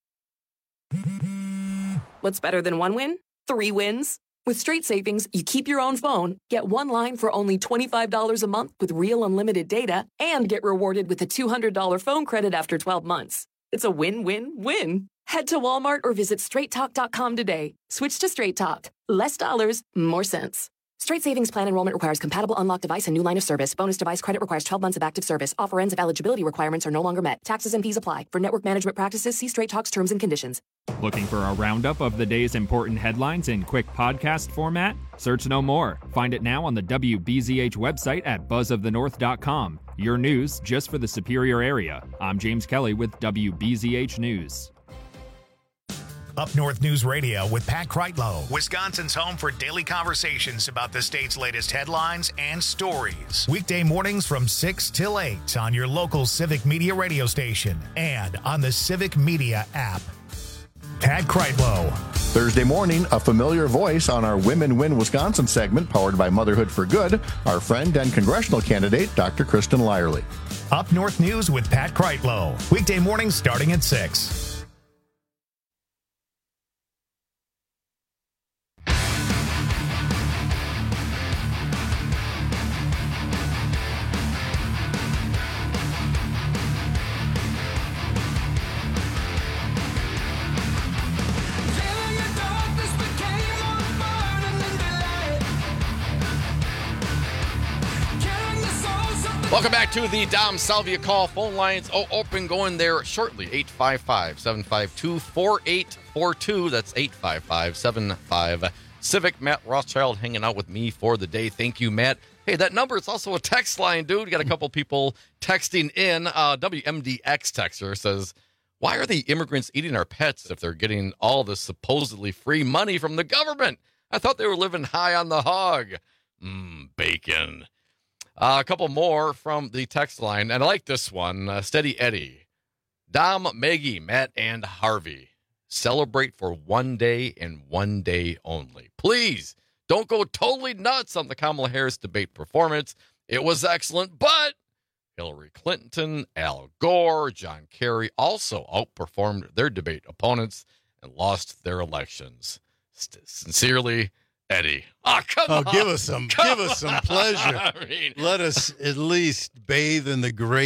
S23: What's better than one win? Three wins. With Straight Savings, you keep your own phone, get one line for only twenty-five dollars a month with real unlimited data, and get rewarded with a two hundred dollars phone credit after twelve months. It's a win-win-win. Head to Walmart or visit straight talk dot com today. Switch to Straight Talk. Less dollars, more sense. Straight Savings Plan enrollment requires compatible unlocked device and new line of service. Bonus device credit requires twelve months of active service. Offer ends if eligibility requirements are no longer met. Taxes and fees apply. For network management practices, see Straight Talk's terms and conditions.
S4: Looking for a roundup of the day's important headlines in quick podcast format? Search no more. Find it now on the W B Z H website at buzz of the north dot com. Your news just for the Superior area. I'm James Kelly with W B Z H News.
S1: Up North News Radio with Pat Kreitlow, Wisconsin's home for daily conversations about the state's latest headlines and stories. Weekday mornings from six till eight on your local Civic Media radio station and on the Civic Media app. Pat Kreitlow.
S19: Thursday morning, a familiar voice on our Women Win Wisconsin segment powered by Motherhood for Good, our friend and congressional candidate, Doctor Kristen Lyerly.
S1: Up North News with Pat Kreitlow. Weekday mornings starting at six.
S13: Welcome back to the Dom Salvia Call phone lines. Oh, open going there shortly. eight five five, seven five two, four eight four two. That's eight five five, seven five Civic. Matt Rothschild hanging out with me for the day. Thank you, Matt. Hey, that number is also a text line, dude. We got a couple people texting in. Uh, W M D X texter says, why are the immigrants eating our pets if they're getting all this supposedly free money from the government? I thought they were living high on the hog. Mmm, bacon. Uh, a couple more from the text line, and I like this one. Uh, Steady Eddie. Dom, Maggie, Matt, and Harvey. Celebrate for one day and one day only. Please, don't go totally nuts on the Kamala Harris debate performance. It was excellent, but Hillary Clinton, Al Gore, John Kerry also outperformed their debate opponents and lost their elections. St- sincerely, Eddie. Oh, come
S15: oh,
S13: on.
S15: give us some,
S13: Come
S15: give us some
S13: on.
S15: pleasure.
S13: I mean,
S15: Let us at least bathe in the great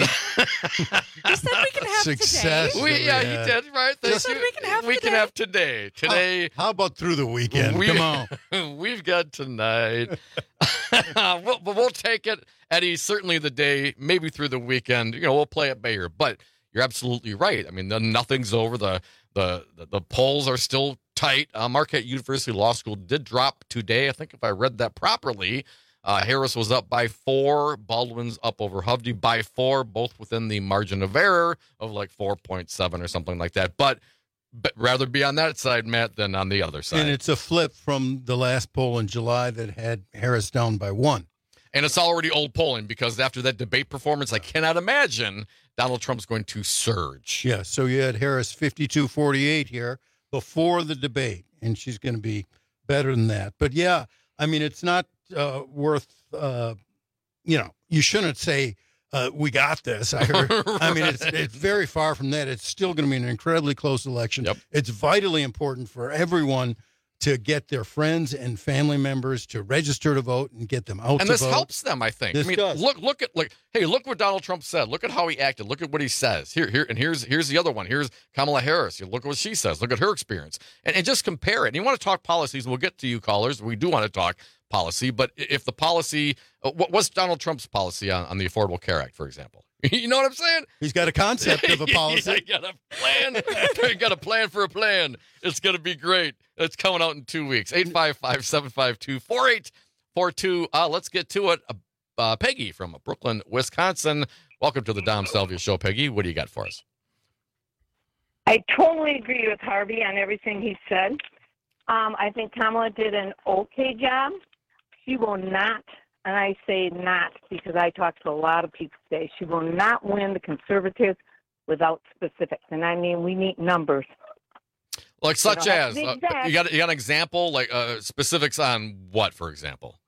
S15: success.
S13: We,
S15: that
S13: yeah,
S15: we
S13: you
S15: had.
S13: did, right? Thank
S15: Just-
S13: you. We can have we today. Can have today. Today.
S15: How, how about through the weekend?
S13: We,
S15: Come on.
S13: We've got tonight. we'll, but we'll take it, Eddie, certainly the day, maybe through the weekend. You know, we'll play it by ear. But you're absolutely right. I mean, the, nothing's over. The, the, the, the polls are still tight. Uh, Marquette University Law School did drop today. I think if I read that properly, uh, Harris was up by four. Baldwin's up over Hovde by four, both within the margin of error of like four point seven or something like that. But, but rather be on that side, Matt, than on the other side.
S15: And it's a flip from the last poll in July that had Harris down by one.
S13: And it's already old polling because after that debate performance, I cannot imagine Donald Trump's going to surge.
S15: Yeah, so you had Harris fifty-two forty-eight here before the debate, and she's going to be better than that. But, yeah, I mean, it's not uh, worth, uh, you know, you shouldn't say uh, we got this. I heard. right. I mean, it's, it's very far from that. It's still going to be an incredibly close election.
S13: Yep.
S15: It's vitally important for everyone to get their friends and family members to register to vote and get them out
S13: and
S15: to
S13: this
S15: vote.
S13: helps them, I think.
S15: This
S13: I mean,
S15: does.
S13: look, look at like, hey, look what Donald Trump said. Look at how he acted. Look at what he says. Here, here, and here's here's the other one. Here's Kamala Harris. You look at what she says. Look at her experience, and, and just compare it. And you want to talk policies? We'll get to you, callers. We do want to talk policy, but if the policy, uh, what was Donald Trump's policy on, on the Affordable Care Act, for example? You know what I'm saying?
S15: He's got a concept of a policy.
S13: He got a plan. He got a plan for a plan. It's going to be great. It's coming out in two weeks. eight five five, seven five two, four eight four two. Uh, let's get to it. Uh, uh, Peggy from Brooklyn, Wisconsin. Welcome to the Dom Salvia Show, Peggy. What do you got for us?
S6: I totally agree with Harvey on everything he said. Um, I think Kamala did an okay job. She will not, and I say not because I talked to a lot of people today, she will not win the Conservatives without specifics. And I mean, we need numbers.
S13: Like such
S6: don't have
S13: as,
S6: to be
S13: uh,
S6: exact.
S13: you got you got an example, like uh, specifics on what, for example?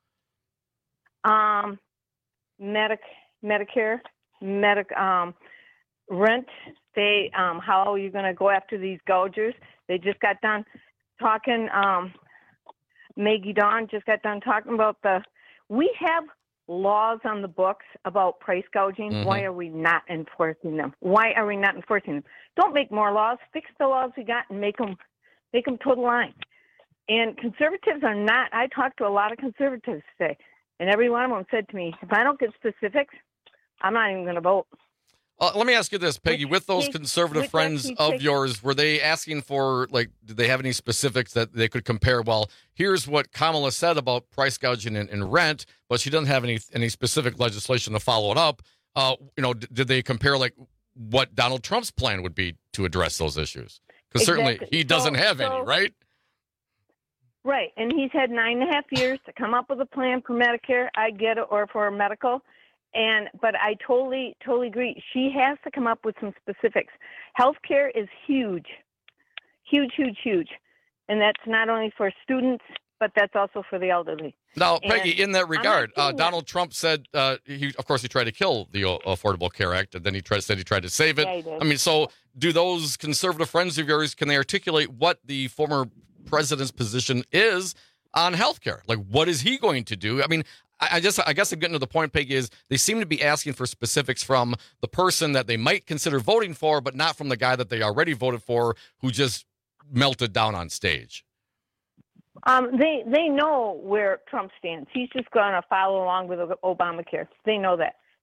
S6: Um, Medic, Medicare, Medic, um, rent. They, um, how are you going to go after these gougers? They just got done talking. Um, Maggie Dawn just got done talking about the. We have laws on the books about price gouging.
S7: Mhm.
S6: Why are we not enforcing them? Why are we not enforcing them? Don't make more laws. Fix the laws we got and make them, make them toe the line. And conservatives are not. I talked to a lot of conservatives today, and every one of them said to me, "If I don't get specifics, I'm not even going to vote."
S13: Uh, let me ask you this, Peggy. With those
S6: takes-
S13: conservative
S6: which
S13: friends
S6: actually
S13: of
S6: takes-
S13: yours, were they asking for, like, did they have any specifics that they could compare? Well, here's what Kamala said about price gouging and, and rent, but she doesn't have any any specific legislation to follow it up. Uh, you know, d- did they compare, like, what Donald Trump's plan would be to address those issues? Because certainly
S6: Exactly.
S13: he doesn't
S6: So-
S13: have any,
S6: so-
S13: right?
S6: Right, and he's had nine and a half years to come up with a plan for Medicare. I get it, or for medical, and but I totally, totally agree. She has to come up with some specifics. Healthcare is huge, huge, huge, huge, and that's not only for students, but that's also for the elderly.
S13: Now,
S6: And
S13: Peggy, in that
S6: I'm not
S13: regard, uh,
S6: saying that-
S13: Donald Trump said, uh, he, of course, he tried to kill the uh, Affordable Care Act, and then he tried, said he tried to save it.
S6: Yeah, he did.
S13: I mean, so do those conservative friends of yours, can they articulate what the former president's position is on health care? Like, what is he going to do? I mean, I, I just, I guess I'm getting to the point, Peggy, is they seem to be asking for specifics from the person that they might consider voting for, but not from the guy that they already voted for, who just melted down on stage.
S6: Um, they they know where Trump stands. He's just going to follow along with Obamacare. They know that.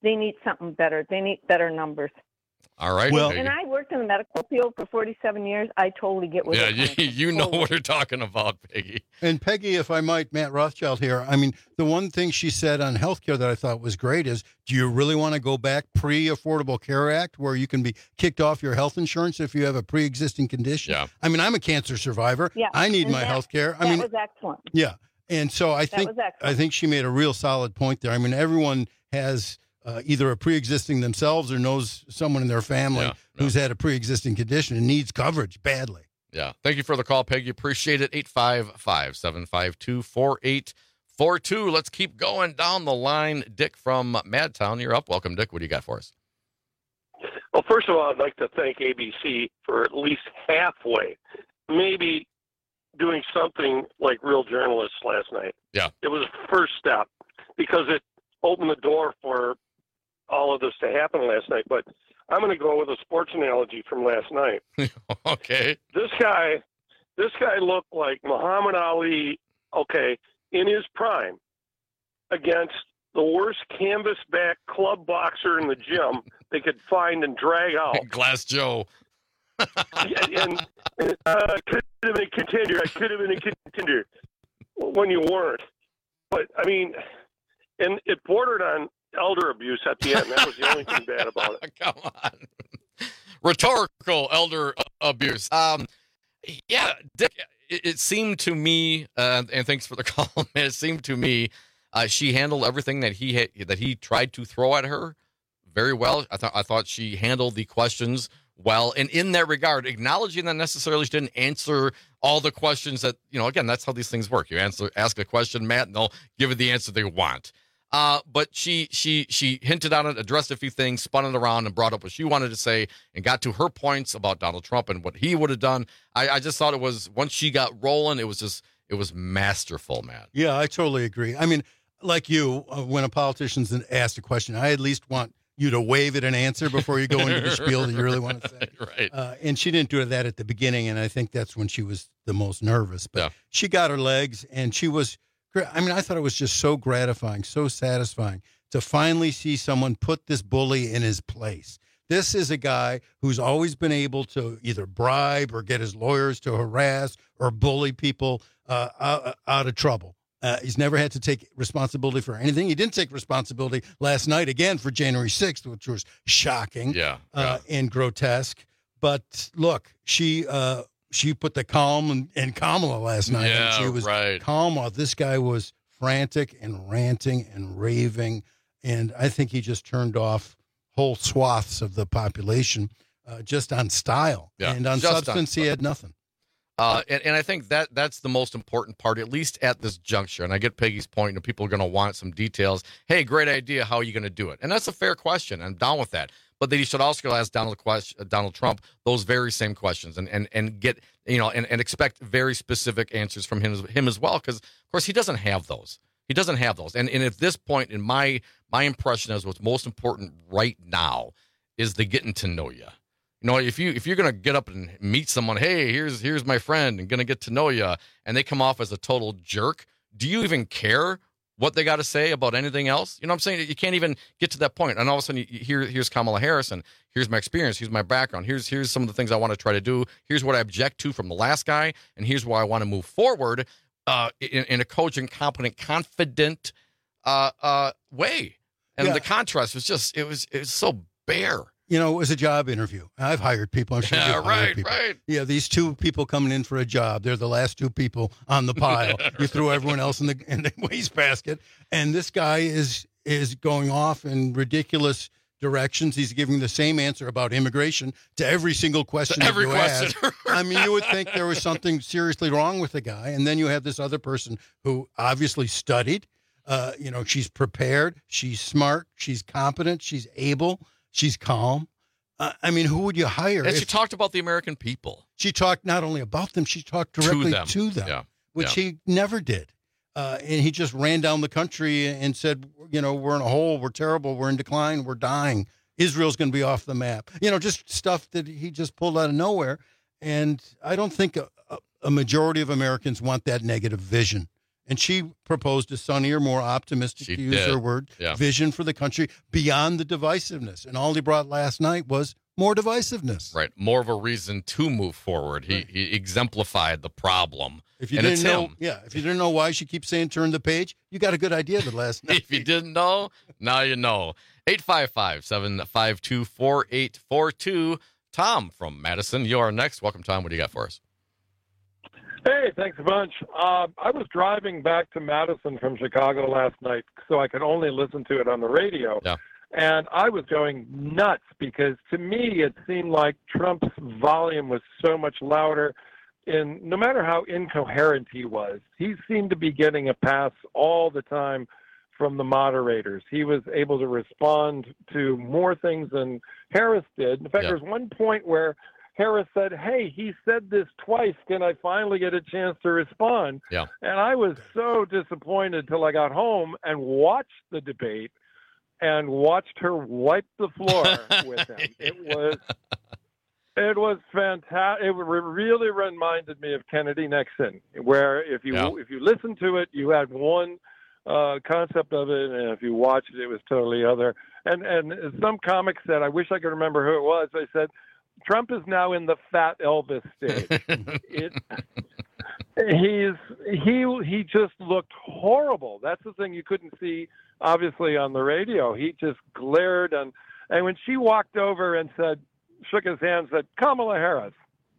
S6: they need something better. They need better numbers.
S13: All right.
S6: Well, and I worked in the medical field for forty-seven years. I totally get what
S13: yeah,
S6: you're
S13: you, you know what you're talking about, Peggy.
S15: And Peggy, if I might, Matt Rothschild here. I mean, the one thing she said on healthcare that I thought was great is, do you really want to go back pre-Affordable Care Act where you can be kicked off your health insurance if you have a pre-existing condition?
S13: Yeah.
S15: I mean, I'm a cancer survivor.
S6: Yeah.
S15: I need
S6: and
S15: my
S6: that,
S15: health care. I
S6: that
S15: mean,
S6: was excellent.
S15: yeah. And so I
S6: That
S15: think
S6: was excellent.
S15: I think she made a real solid point there. I mean, everyone has uh, either a pre-existing themselves or knows someone in their family
S13: Yeah,
S15: who's had a pre-existing condition and needs coverage badly.
S13: Yeah. Thank you for the call, Peggy. Appreciate it. eight five five, seven five two, four eight four two. Let's keep going down the line. Dick from Madtown, you're up. Welcome, Dick. What do you got for us?
S7: Well, first of all, I'd like to thank A B C for at least halfway, maybe doing something like Real Journalists last night.
S13: Yeah.
S7: It was a first step because it opened the door for all of this to happen last night. But I'm going to go with a sports analogy from last night.
S13: Okay.
S7: This guy, this guy looked like Muhammad Ali, okay, in his prime against the worst canvas-back club boxer in the gym they could find and drag out.
S13: Glass Joe.
S7: and and uh, could have been a contender. I could have been a contender when you weren't. But, I mean, and it bordered on elder abuse at the end. That was the only thing bad about it.
S13: Come on. Rhetorical elder abuse. Um, yeah, Dick, it, it seemed to me, uh, and thanks for the call, man, it seemed to me uh, she handled everything that he had, that he tried to throw at her very well. I thought I thought she handled the questions well, and in that regard, acknowledging that necessarily she didn't answer all the questions that, you know, again, that's how these things work. You answer, ask a question, Matt, and they'll give it the answer they want. Uh, but she she she hinted on it, addressed a few things, spun it around, and brought up what she wanted to say, and got to her points about Donald Trump and what he would have done. I, I just thought it was, once she got rolling, it was just, it was masterful, Matt.
S15: Yeah, I totally agree. I mean, like you, uh, when a politician's asked a question, I at least want you to wave it and answer before you go into the spiel that you really want to say.
S13: Right.
S15: Uh, and she didn't do that at the beginning, and I think that's when she was the most nervous. But
S13: Yeah.
S15: she got her legs, and she was, gra- I mean, I thought it was just so gratifying, so satisfying to finally see someone put this bully in his place. This is a guy who's always been able to either bribe or get his lawyers to harass or bully people uh, out, out of trouble. Uh, he's never had to take responsibility for anything. He didn't take responsibility last night again for January sixth, which was shocking
S13: Yeah.
S15: uh, and grotesque. But look, she uh, she put the calm in, in Kamala last night.
S13: Yeah,
S15: and she was
S13: right.
S15: calm while this guy was frantic and ranting and raving. And I think he just turned off whole swaths of the population uh, just on style.
S13: Yeah,
S15: And on
S13: just on
S15: substance, he had nothing.
S13: Uh, and, and I think that that's the most important part, at least at this juncture. And I get Peggy's point, and people are going to want some details. Hey, great idea. How are you going to do it? And that's a fair question. I'm down with that. But then you should also ask Donald question, Donald Trump those very same questions, and and and get you know and, and expect very specific answers from him him as well. Because of course he doesn't have those. He doesn't have those. And and at this point, in my my impression is what's most important right now is the getting to know you. You know, if you if you're gonna get up and meet someone, hey, here's here's my friend, and gonna get to know you, and they come off as a total jerk, do you even care what they got to say about anything else? You know what I'm saying? You can't even get to that point. And all of a sudden, you hear here's Kamala Harris, and here's my experience, here's my background, here's here's some of the things I want to try to do, here's what I object to from the last guy, and here's where I want to move forward uh, in, in a cogent, competent, confident uh, uh, way. And
S15: Yeah.
S13: the contrast was just it was it was so bare.
S15: You know, it was a job interview. I've hired people. I'm sure
S13: Yeah,
S15: you've hired
S13: right,
S15: people.
S13: right.
S15: Yeah, these two people coming in for a job. They're the last two people on the pile. You throw everyone else in the in the wastebasket, and this guy is is going off in ridiculous directions. He's giving the same answer about immigration to every single question.
S13: To every
S15: that you
S13: question.
S15: ask. I mean, you would think there was something seriously wrong with the guy, and then you have this other person who obviously studied. Uh, you know, she's prepared, she's smart, she's competent, she's able. She's calm. Uh, I mean, who would you hire?
S13: And she
S15: if-
S13: talked about the American people.
S15: She talked not only about them, she talked directly
S13: them.
S15: to them,
S13: Yeah.
S15: which
S13: Yeah.
S15: he never did. Uh, and he just ran down the country and said, you know, we're in a hole, we're terrible, we're in decline, we're dying. Israel's going to be off the map. You know, just stuff that he just pulled out of nowhere. And I don't think a, a- a majority of Americans want that negative vision And she proposed a sunnier, more optimistic,
S13: She
S15: to use
S13: did.
S15: her word,
S13: Yeah.
S15: vision for the country beyond the divisiveness. And all he brought last night was more divisiveness.
S13: Right. More of a reason to move forward. He, he exemplified the problem.
S15: If you
S13: and
S15: didn't
S13: it's
S15: know,
S13: him.
S15: yeah, if you didn't know why she keeps saying turn the page, you got a good idea the last night.
S13: If you didn't know, now you know. eight five five, seven five two, four eight four two. Tom from Madison, you are next. Welcome, Tom. What do you got for us?
S8: Hey, thanks a bunch. Uh, I was driving back to Madison from Chicago last night, so I could only listen to it on the radio.
S13: Yeah.
S8: And I was going nuts because to me it seemed like Trump's volume was so much louder. And no matter how incoherent he was, he seemed to be getting a pass all the time from the moderators. He was able to respond to more things than Harris did. In fact,
S13: Yeah.
S8: there's one point where Harris said, hey, he said this twice. Can I finally get a chance to respond?
S13: Yeah.
S8: And I was so disappointed till I got home and watched the debate and watched her wipe the floor with him. It was it was fantastic. It re- really reminded me of Kennedy Nixon, where if you
S13: Yeah.
S8: if you listened to it, you had one uh, concept of it, and if you watched it, it was totally other. And and some comic said, I wish I could remember who it was. They said, Trump is now in the fat Elvis stage. it, he's he he just looked horrible. That's the thing you couldn't see, obviously, on the radio. He just glared, and and when she walked over and said, shook his hand, said Kamala Harris,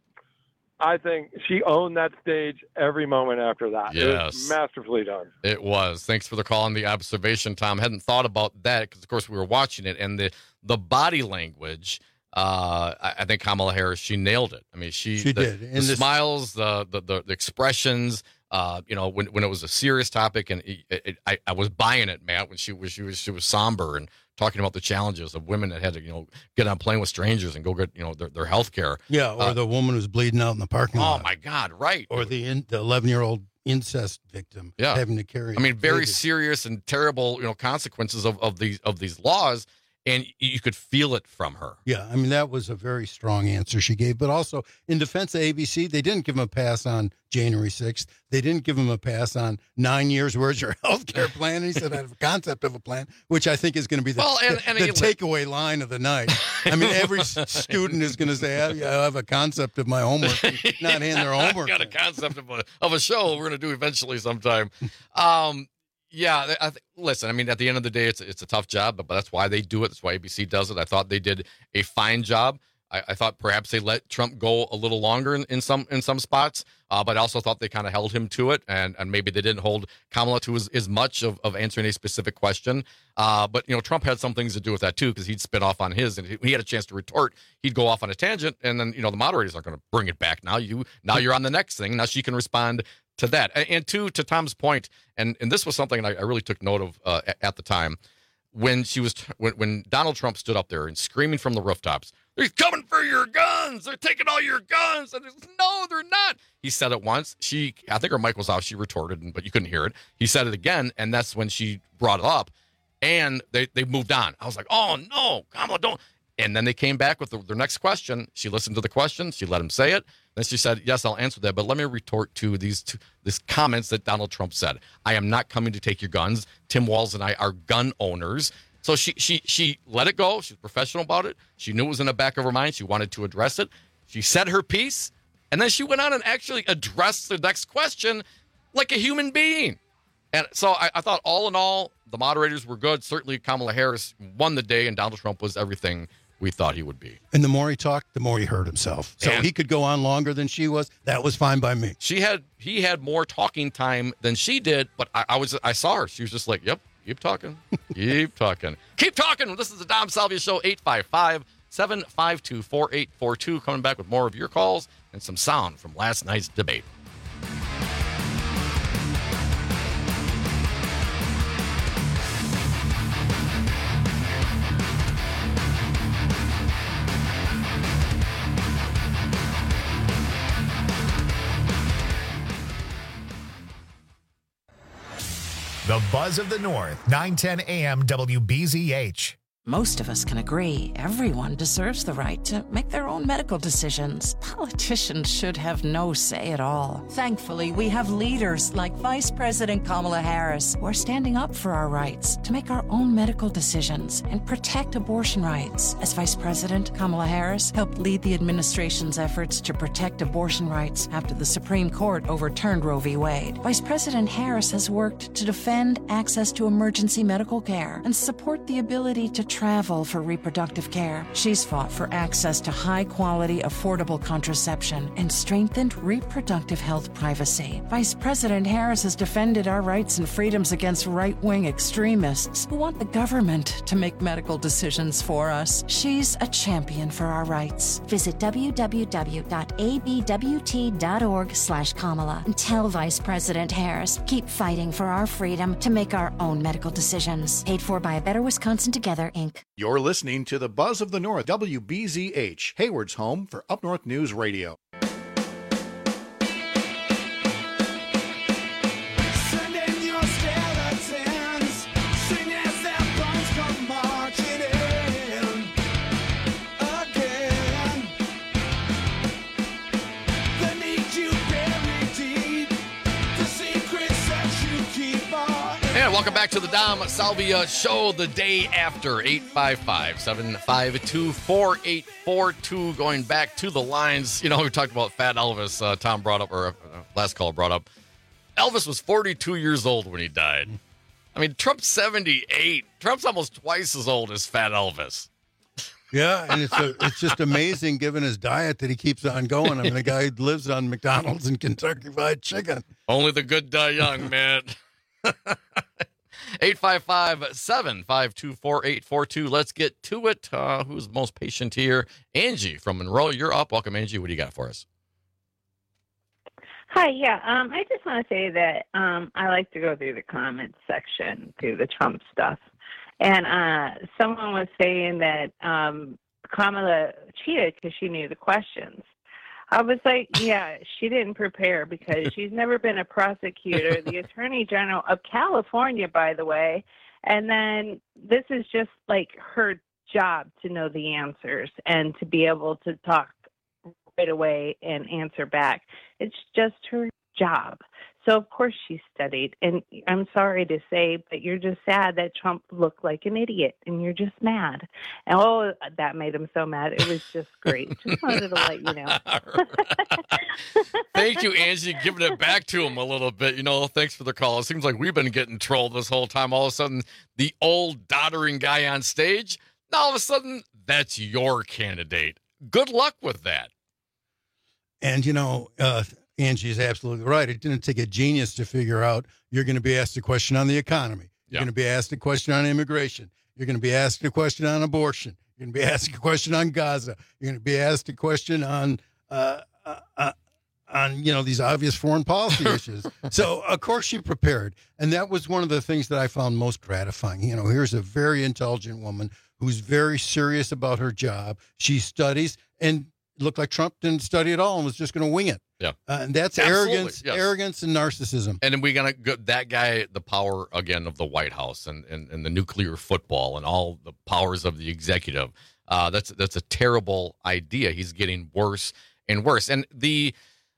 S8: I think she owned that stage every moment after that. It was
S13: Yes.
S8: masterfully done.
S13: It was. Thanks for the call and the observation, Tom. Hadn't thought about that because, of course, we were watching it, and the the body language. Uh, I, I think Kamala Harris, she nailed it. I mean, she
S15: She
S13: the,
S15: did.
S13: The
S15: And this-
S13: smiles, the, the the the expressions. Uh, you know, when when it was a serious topic, and it, it, I I was buying it, Matt. When she was she was she was somber and talking about the challenges of women that had to you know get on a plane with strangers and go get you know their their health care.
S15: Yeah, or
S13: Uh,
S15: the woman who's bleeding out in the parking
S13: Oh
S15: lot.
S13: my God! Right.
S15: Or the in, the eleven-year-old incest victim
S13: Yeah.
S15: having to carry.
S13: I mean, very
S15: baby.
S13: serious and terrible, you know, consequences of, of these of these laws, and you could feel it from her.
S15: Yeah, I mean, that was a very strong answer she gave. But also, in defense of A B C, they didn't give him a pass on January sixth. They didn't give him a pass on nine years. Where's your health care plan? And he said, I have a concept of a plan, which I think is going to be the,
S13: Well, and- and
S15: the,
S13: he-
S15: the takeaway line of the night. I mean, every s- student is going to say, I I have a concept of my homework, and not hand their homework.
S13: Got a concept of a of a show we're going to do eventually sometime. Um, yeah, I th- listen. I mean, at the end of the day, it's it's a tough job, but, but that's why they do it. That's why A B C does it. I thought they did a fine job. I, I thought perhaps they let Trump go a little longer in, in some in some spots, uh, but I also thought they kind of held him to it, and, and maybe they didn't hold Kamala to as, as much of, of answering a specific question. Uh, but you know, Trump had some things to do with that too, because he'd spit off on his, and he, he had a chance to retort. He'd go off on a tangent, and then you know the moderators aren't going to bring it back. Now you now you're on the next thing. Now she can respond to that. And, and two, to Tom's point, and and this was something I, I really took note of uh, at, at the time when she was t- when when Donald Trump stood up there and screaming from the rooftops, "They're coming for your guns! They're taking all your guns!" And it's, no, they're not. He said it once. She, I think her mic was off. She retorted, but you couldn't hear it. He said it again, and that's when she brought it up, and they they moved on. I was like, "Oh no, Kamala, don't!" And then they came back with the, their next question. She listened to the question. She let him say it. Then she said, yes, I'll answer that. But let me retort to these two, these comments that Donald Trump said. I am not coming to take your guns. Tim Walz and I are gun owners. So she she she let it go. She's professional about it. She knew it was in the back of her mind. She wanted to address it. She said her piece. And then she went on and actually addressed the next question like a human being. And so I, I thought all in all, the moderators were good. Certainly Kamala Harris won the day, and Donald Trump was everything we thought he would be.
S15: And the more he talked, the more he hurt himself. So
S13: And-
S15: he could go on longer than she was. That was fine by me.
S13: She had he had more talking time than she did, but I, I was I saw her. She was just like, "Yep, keep talking, keep talking, keep talking." This is the Dom Salvia Show. eight five five, seven five two, four eight four two. Coming back with more of your calls and some sound from last night's debate.
S1: The Buzz of the North, nine ten a.m. W B Z H.
S11: Most of us can agree everyone deserves the right to make their own medical decisions. Politicians should have no say at all. Thankfully, we have leaders like Vice President Kamala Harris who are standing up for our rights to make our own medical decisions and protect abortion rights. As Vice President, Kamala Harris helped lead the administration's efforts to protect abortion rights after the Supreme Court overturned Roe v. Wade. Vice President Harris has worked to defend access to emergency medical care and support the ability to travel for reproductive care. She's fought for access to high-quality, affordable contraception and strengthened reproductive health privacy. Vice President Harris has defended our rights and freedoms against right-wing extremists who want the government to make medical decisions for us. She's a champion for our rights.
S12: Visit w w w dot a b w t dot org slash Kamala and tell Vice President Harris, keep fighting for our freedom to make our own medical decisions. Paid for by A Better Wisconsin Together, Incorporated.
S16: You're listening to the Buzz of the North, W B Z H, Hayward's home for Up North News Radio.
S13: And welcome back to the Dom Salvia Show the day after. Eight five five, seven five two, four eight four two. Going back to the lines. You know, we talked about Fat Elvis. Uh, Tom brought up, or uh, last caller brought up. Elvis was forty-two years old when he died. I mean, Trump's seventy-eight. Trump's almost twice as old as Fat Elvis.
S15: Yeah, and it's a, it's just amazing given his diet that he keeps on going. I mean, the guy lives on McDonald's and Kentucky Fried Chicken.
S13: Only the good die young, man. eight five five, seven five two, four eight four two. Let's get to it. Uh, who's the most patient here? Angie from Monroe. You're up. Welcome, Angie. What do you got for us?
S24: Hi, yeah. Um, I just want to say that um, I like to go through the comments section through the Trump stuff. And uh, someone was saying that um, Kamala cheated because she knew the questions. I was like, yeah, she didn't prepare because she's never been a prosecutor, the Attorney General of California, by the way. And then this is just like her job to know the answers and to be able to talk right away and answer back. It's just her job. So, of course, she studied. And I'm sorry to say, but you're just sad that Trump looked like an idiot, and you're just mad. And, oh, that made him so mad. It was just great. Just wanted to let you know.
S13: Thank you, Angie, giving it back to him a little bit. You know, thanks for the call. It seems like we've been getting trolled this whole time. All of a sudden, the old doddering guy on stage, now all of a sudden, that's your candidate. Good luck with that.
S15: And, you know, uh, Angie's absolutely right. It didn't take a genius to figure out you're going to be asked a question on the economy. You're
S13: Yeah.
S15: going to be asked a question on immigration. You're going to be asked a question on abortion. You're going to be asked a question on Gaza. You're going to be asked a question on, uh, uh, uh, on you know, these obvious foreign policy issues. So, of course, she prepared. And that was one of the things that I found most gratifying. You know, here's a very intelligent woman who's very serious about her job. She studies, and it looked like Trump didn't study at all and was just going to wing it.
S13: Yeah.
S15: Uh, and that's
S13: Absolutely,
S15: arrogance,
S13: yes.
S15: arrogance and narcissism.
S13: And then we're going to go that guy, the power, again, of the White House and, and, and the nuclear football and all the powers of the executive. Uh, that's that's a terrible idea. He's getting worse and worse. And the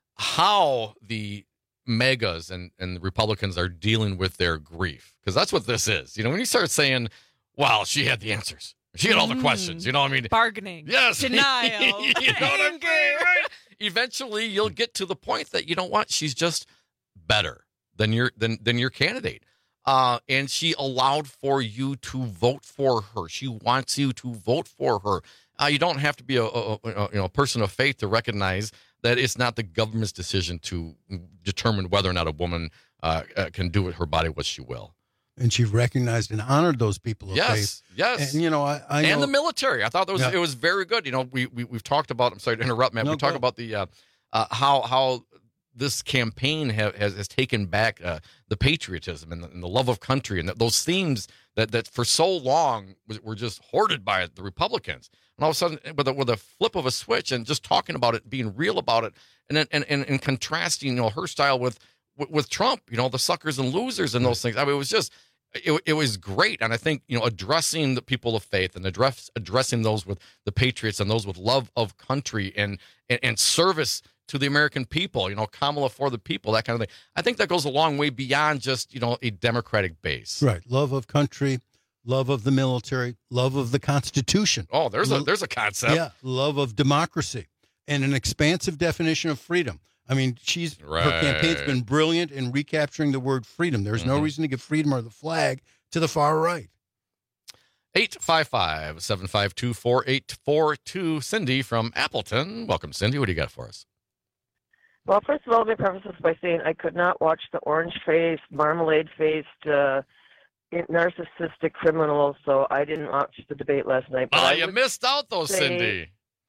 S13: how the megas and, and the Republicans are dealing with their grief, because that's what this is. You know, when you start saying, well, she had the answers. She had all the questions. You know what I mean?
S25: Bargaining.
S13: Yes.
S25: Denial.
S13: you know what I'm saying, right? Eventually, you'll get to the point that, you know what? She's just better than your than than your candidate. Uh, and she allowed for you to vote for her. She wants you to vote for her. Uh, you don't have to be a, a, a you know a person of faith to recognize that it's not the government's decision to determine whether or not a woman uh, uh, can do with her body what she will.
S15: And she recognized and honored those people of
S13: Yes,
S15: faith.
S13: yes.
S15: And, you know, I, I
S13: and
S15: know,
S13: the military. I thought that was
S15: Yeah.
S13: it was very good. You know, we, we we've talked about. I'm sorry to interrupt, Matt.
S15: No,
S13: we talk
S15: go.
S13: about the uh, uh, how how this campaign ha- has has taken back uh, the patriotism and the, and the love of country and th- those themes that that for so long was, were just hoarded by the Republicans. And all of a sudden, with a, with a flip of a switch and just talking about it, being real about it, and then and, and, and contrasting, you know, her style with, with with Trump. You know, the suckers and losers and those things. I mean, it was just. it, it was great. And I think, you know, addressing the people of faith and address, addressing those with the patriots and those with love of country and, and, and service to the American people, you know, Kamala for the people, that kind of thing. I think that goes a long way beyond just, you know, a Democratic base.
S15: Right. Love of country, love of the military, love of the Constitution.
S13: Oh, there's a there's a concept.
S15: Yeah. Love of democracy and an expansive definition of freedom. I mean, she's
S13: right.
S15: her campaign's been brilliant in recapturing the word freedom. There's mm-hmm. no reason to give freedom or the flag to the far right.
S13: eight five five, seven five two, four eight four two. Cindy from Appleton. Welcome, Cindy. What do you got for us?
S17: Well, first of all, let me preface this by saying I could not watch the orange-faced, marmalade-faced, uh, narcissistic criminals, so I didn't watch the debate last night.
S13: Oh, you missed out, though, say, Cindy.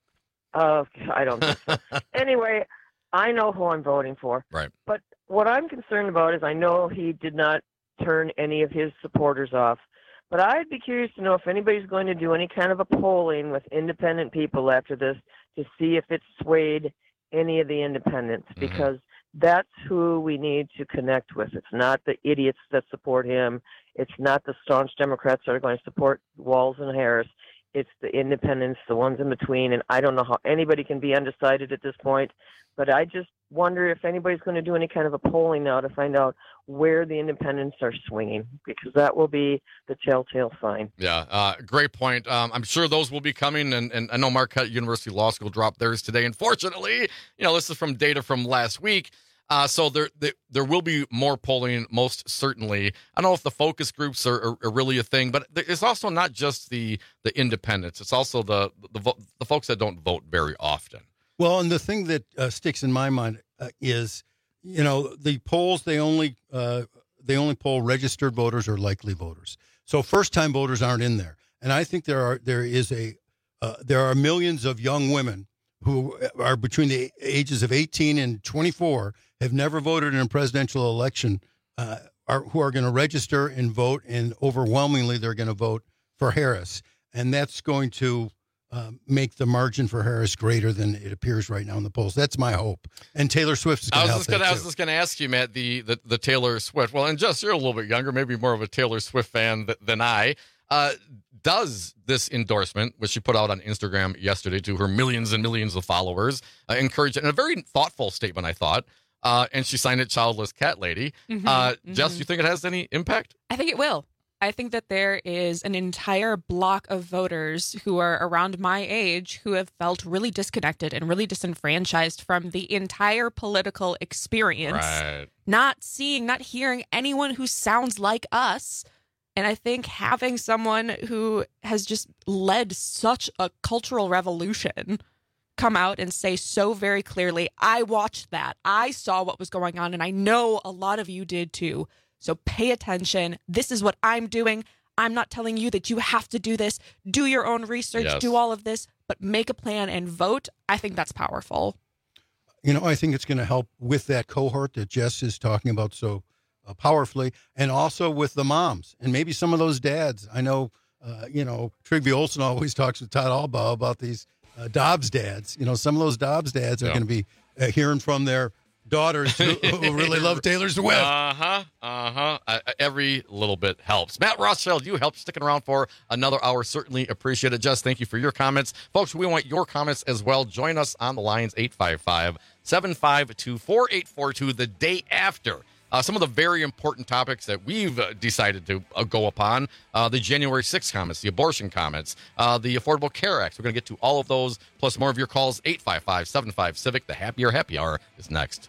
S17: Uh, I don't think so. Anyway, I know who I'm voting for.
S13: Right.
S17: But what I'm concerned about is I know he did not turn any of his supporters off. But I'd be curious to know if anybody's going to do any kind of a polling with independent people after this to see if it's swayed any of the independents, because mm-hmm. that's who we need to connect with. It's not the idiots that support him. It's not the staunch Democrats that are going to support Walz and Harris. It's the independents, the ones in between. And I don't know how anybody can be undecided at this point, but I just wonder if anybody's going to do any kind of a polling now to find out where the independents are swinging, because that will be the telltale sign.
S13: Yeah, uh, great point. Um, I'm sure those will be coming, and, and I know Marquette University Law School dropped theirs today. Unfortunately, you know, this is from data from last week. Uh, so there, there there will be more polling, most certainly. I don't know if the focus groups are, are, are really a thing, but it's also not just the the independents. It's also the the, the folks that don't vote very often.
S15: Well, and the thing that uh, sticks in my mind uh, is, you know, the polls, they only uh, they only poll registered voters or likely voters. So first-time voters aren't in there. And I think there are there is a uh, there are millions of young women who are between the ages of eighteen and twenty-four, have never voted in a presidential election, uh, are who are going to register and vote, and overwhelmingly they're going to vote for Harris. And that's going to Uh, make the margin for Harris greater than it appears right now in the polls. That's my hope. And Taylor Swift is going to help that,
S13: gonna,
S15: too.
S13: I was just going to ask you, Matt, the, the the Taylor Swift. Well, and Jess, you're a little bit younger, maybe more of a Taylor Swift fan th- than I. Uh, does this endorsement, which she put out on Instagram yesterday to her millions and millions of followers, uh, encourage, and a very thoughtful statement, I thought, uh, and she signed it Childless Cat Lady.
S18: Mm-hmm,
S13: uh,
S18: mm-hmm.
S13: Jess, do you think it has any impact?
S18: I think it will. I think that there is an entire block of voters who are around my age who have felt really disconnected and really disenfranchised from the entire political experience.
S13: Right.
S18: Not seeing, not hearing anyone who sounds like us. And I think having someone who has just led such a cultural revolution come out and say so very clearly, I watched that. I saw what was going on, and I know a lot of you did too. So pay attention. This is what I'm doing. I'm not telling you that you have to do this. Do your own research,
S13: yes.
S18: do all of this, but make a plan and vote. I think that's powerful.
S15: You know, I think it's going to help with that cohort that Jess is talking about so uh, powerfully, and also with the moms and maybe some of those dads. I know, uh, you know, Trygve Olsen always talks with Todd Albaugh about these uh, Dobbs dads. You know, some of those Dobbs dads are
S13: yeah.
S15: going to be uh, hearing from their daughters who, who really love Taylor Swift.
S13: Uh-huh, uh-huh. Uh, every little bit helps. Matt Rothschild, you helped sticking around for another hour. Certainly appreciate it. Just thank you for your comments. Folks, we want your comments as well. Join us on the lines, eight five five, seven five two, four eight four two, the day after. Uh, some of the very important topics that we've uh, decided to uh, go upon, uh, the January sixth comments, the abortion comments, uh, the Affordable Care Act. We're going to get to all of those, plus more of your calls, eight five five, seven five, Civic. The Happier Happy Hour is next.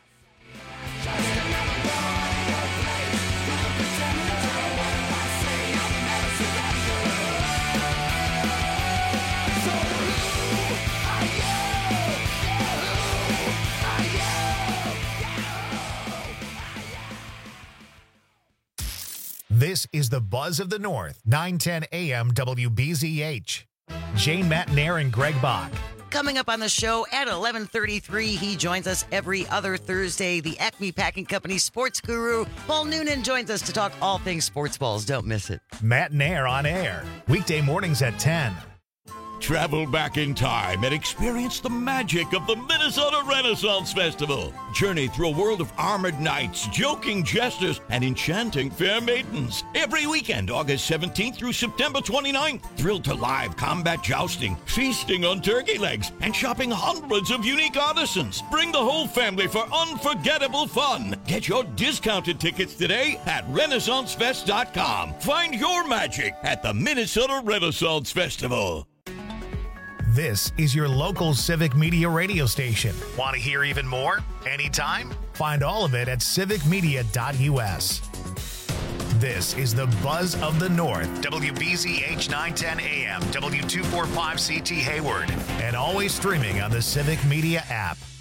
S1: This is the Buzz of the North, nine ten A M W B Z H. Jane Matnair and Greg Bach.
S20: Coming up on the show at eleven thirty-three, he joins us every other Thursday. The Acme Packing Company sports guru, Paul Noonan, joins us to talk all things sports balls. Don't miss it.
S1: Matnair on air, weekday mornings at ten.
S3: Travel back in time and experience the magic of the Minnesota Renaissance Festival. Journey through a world of armored knights, joking jesters, and enchanting fair maidens. Every weekend, August seventeenth through September twenty-ninth. Thrilled to live combat jousting, feasting on turkey legs, and shopping hundreds of unique artisans. Bring the whole family for unforgettable fun. Get your discounted tickets today at Renaissance Fest dot com. Find your magic at the Minnesota Renaissance Festival.
S1: This is your local Civic Media radio station. Want to hear even more? Anytime? Find all of it at civic media dot u s. This is the Buzz of the North, W B Z H nine ten A M, W two forty-five C T Hayward, and always streaming on the Civic Media app.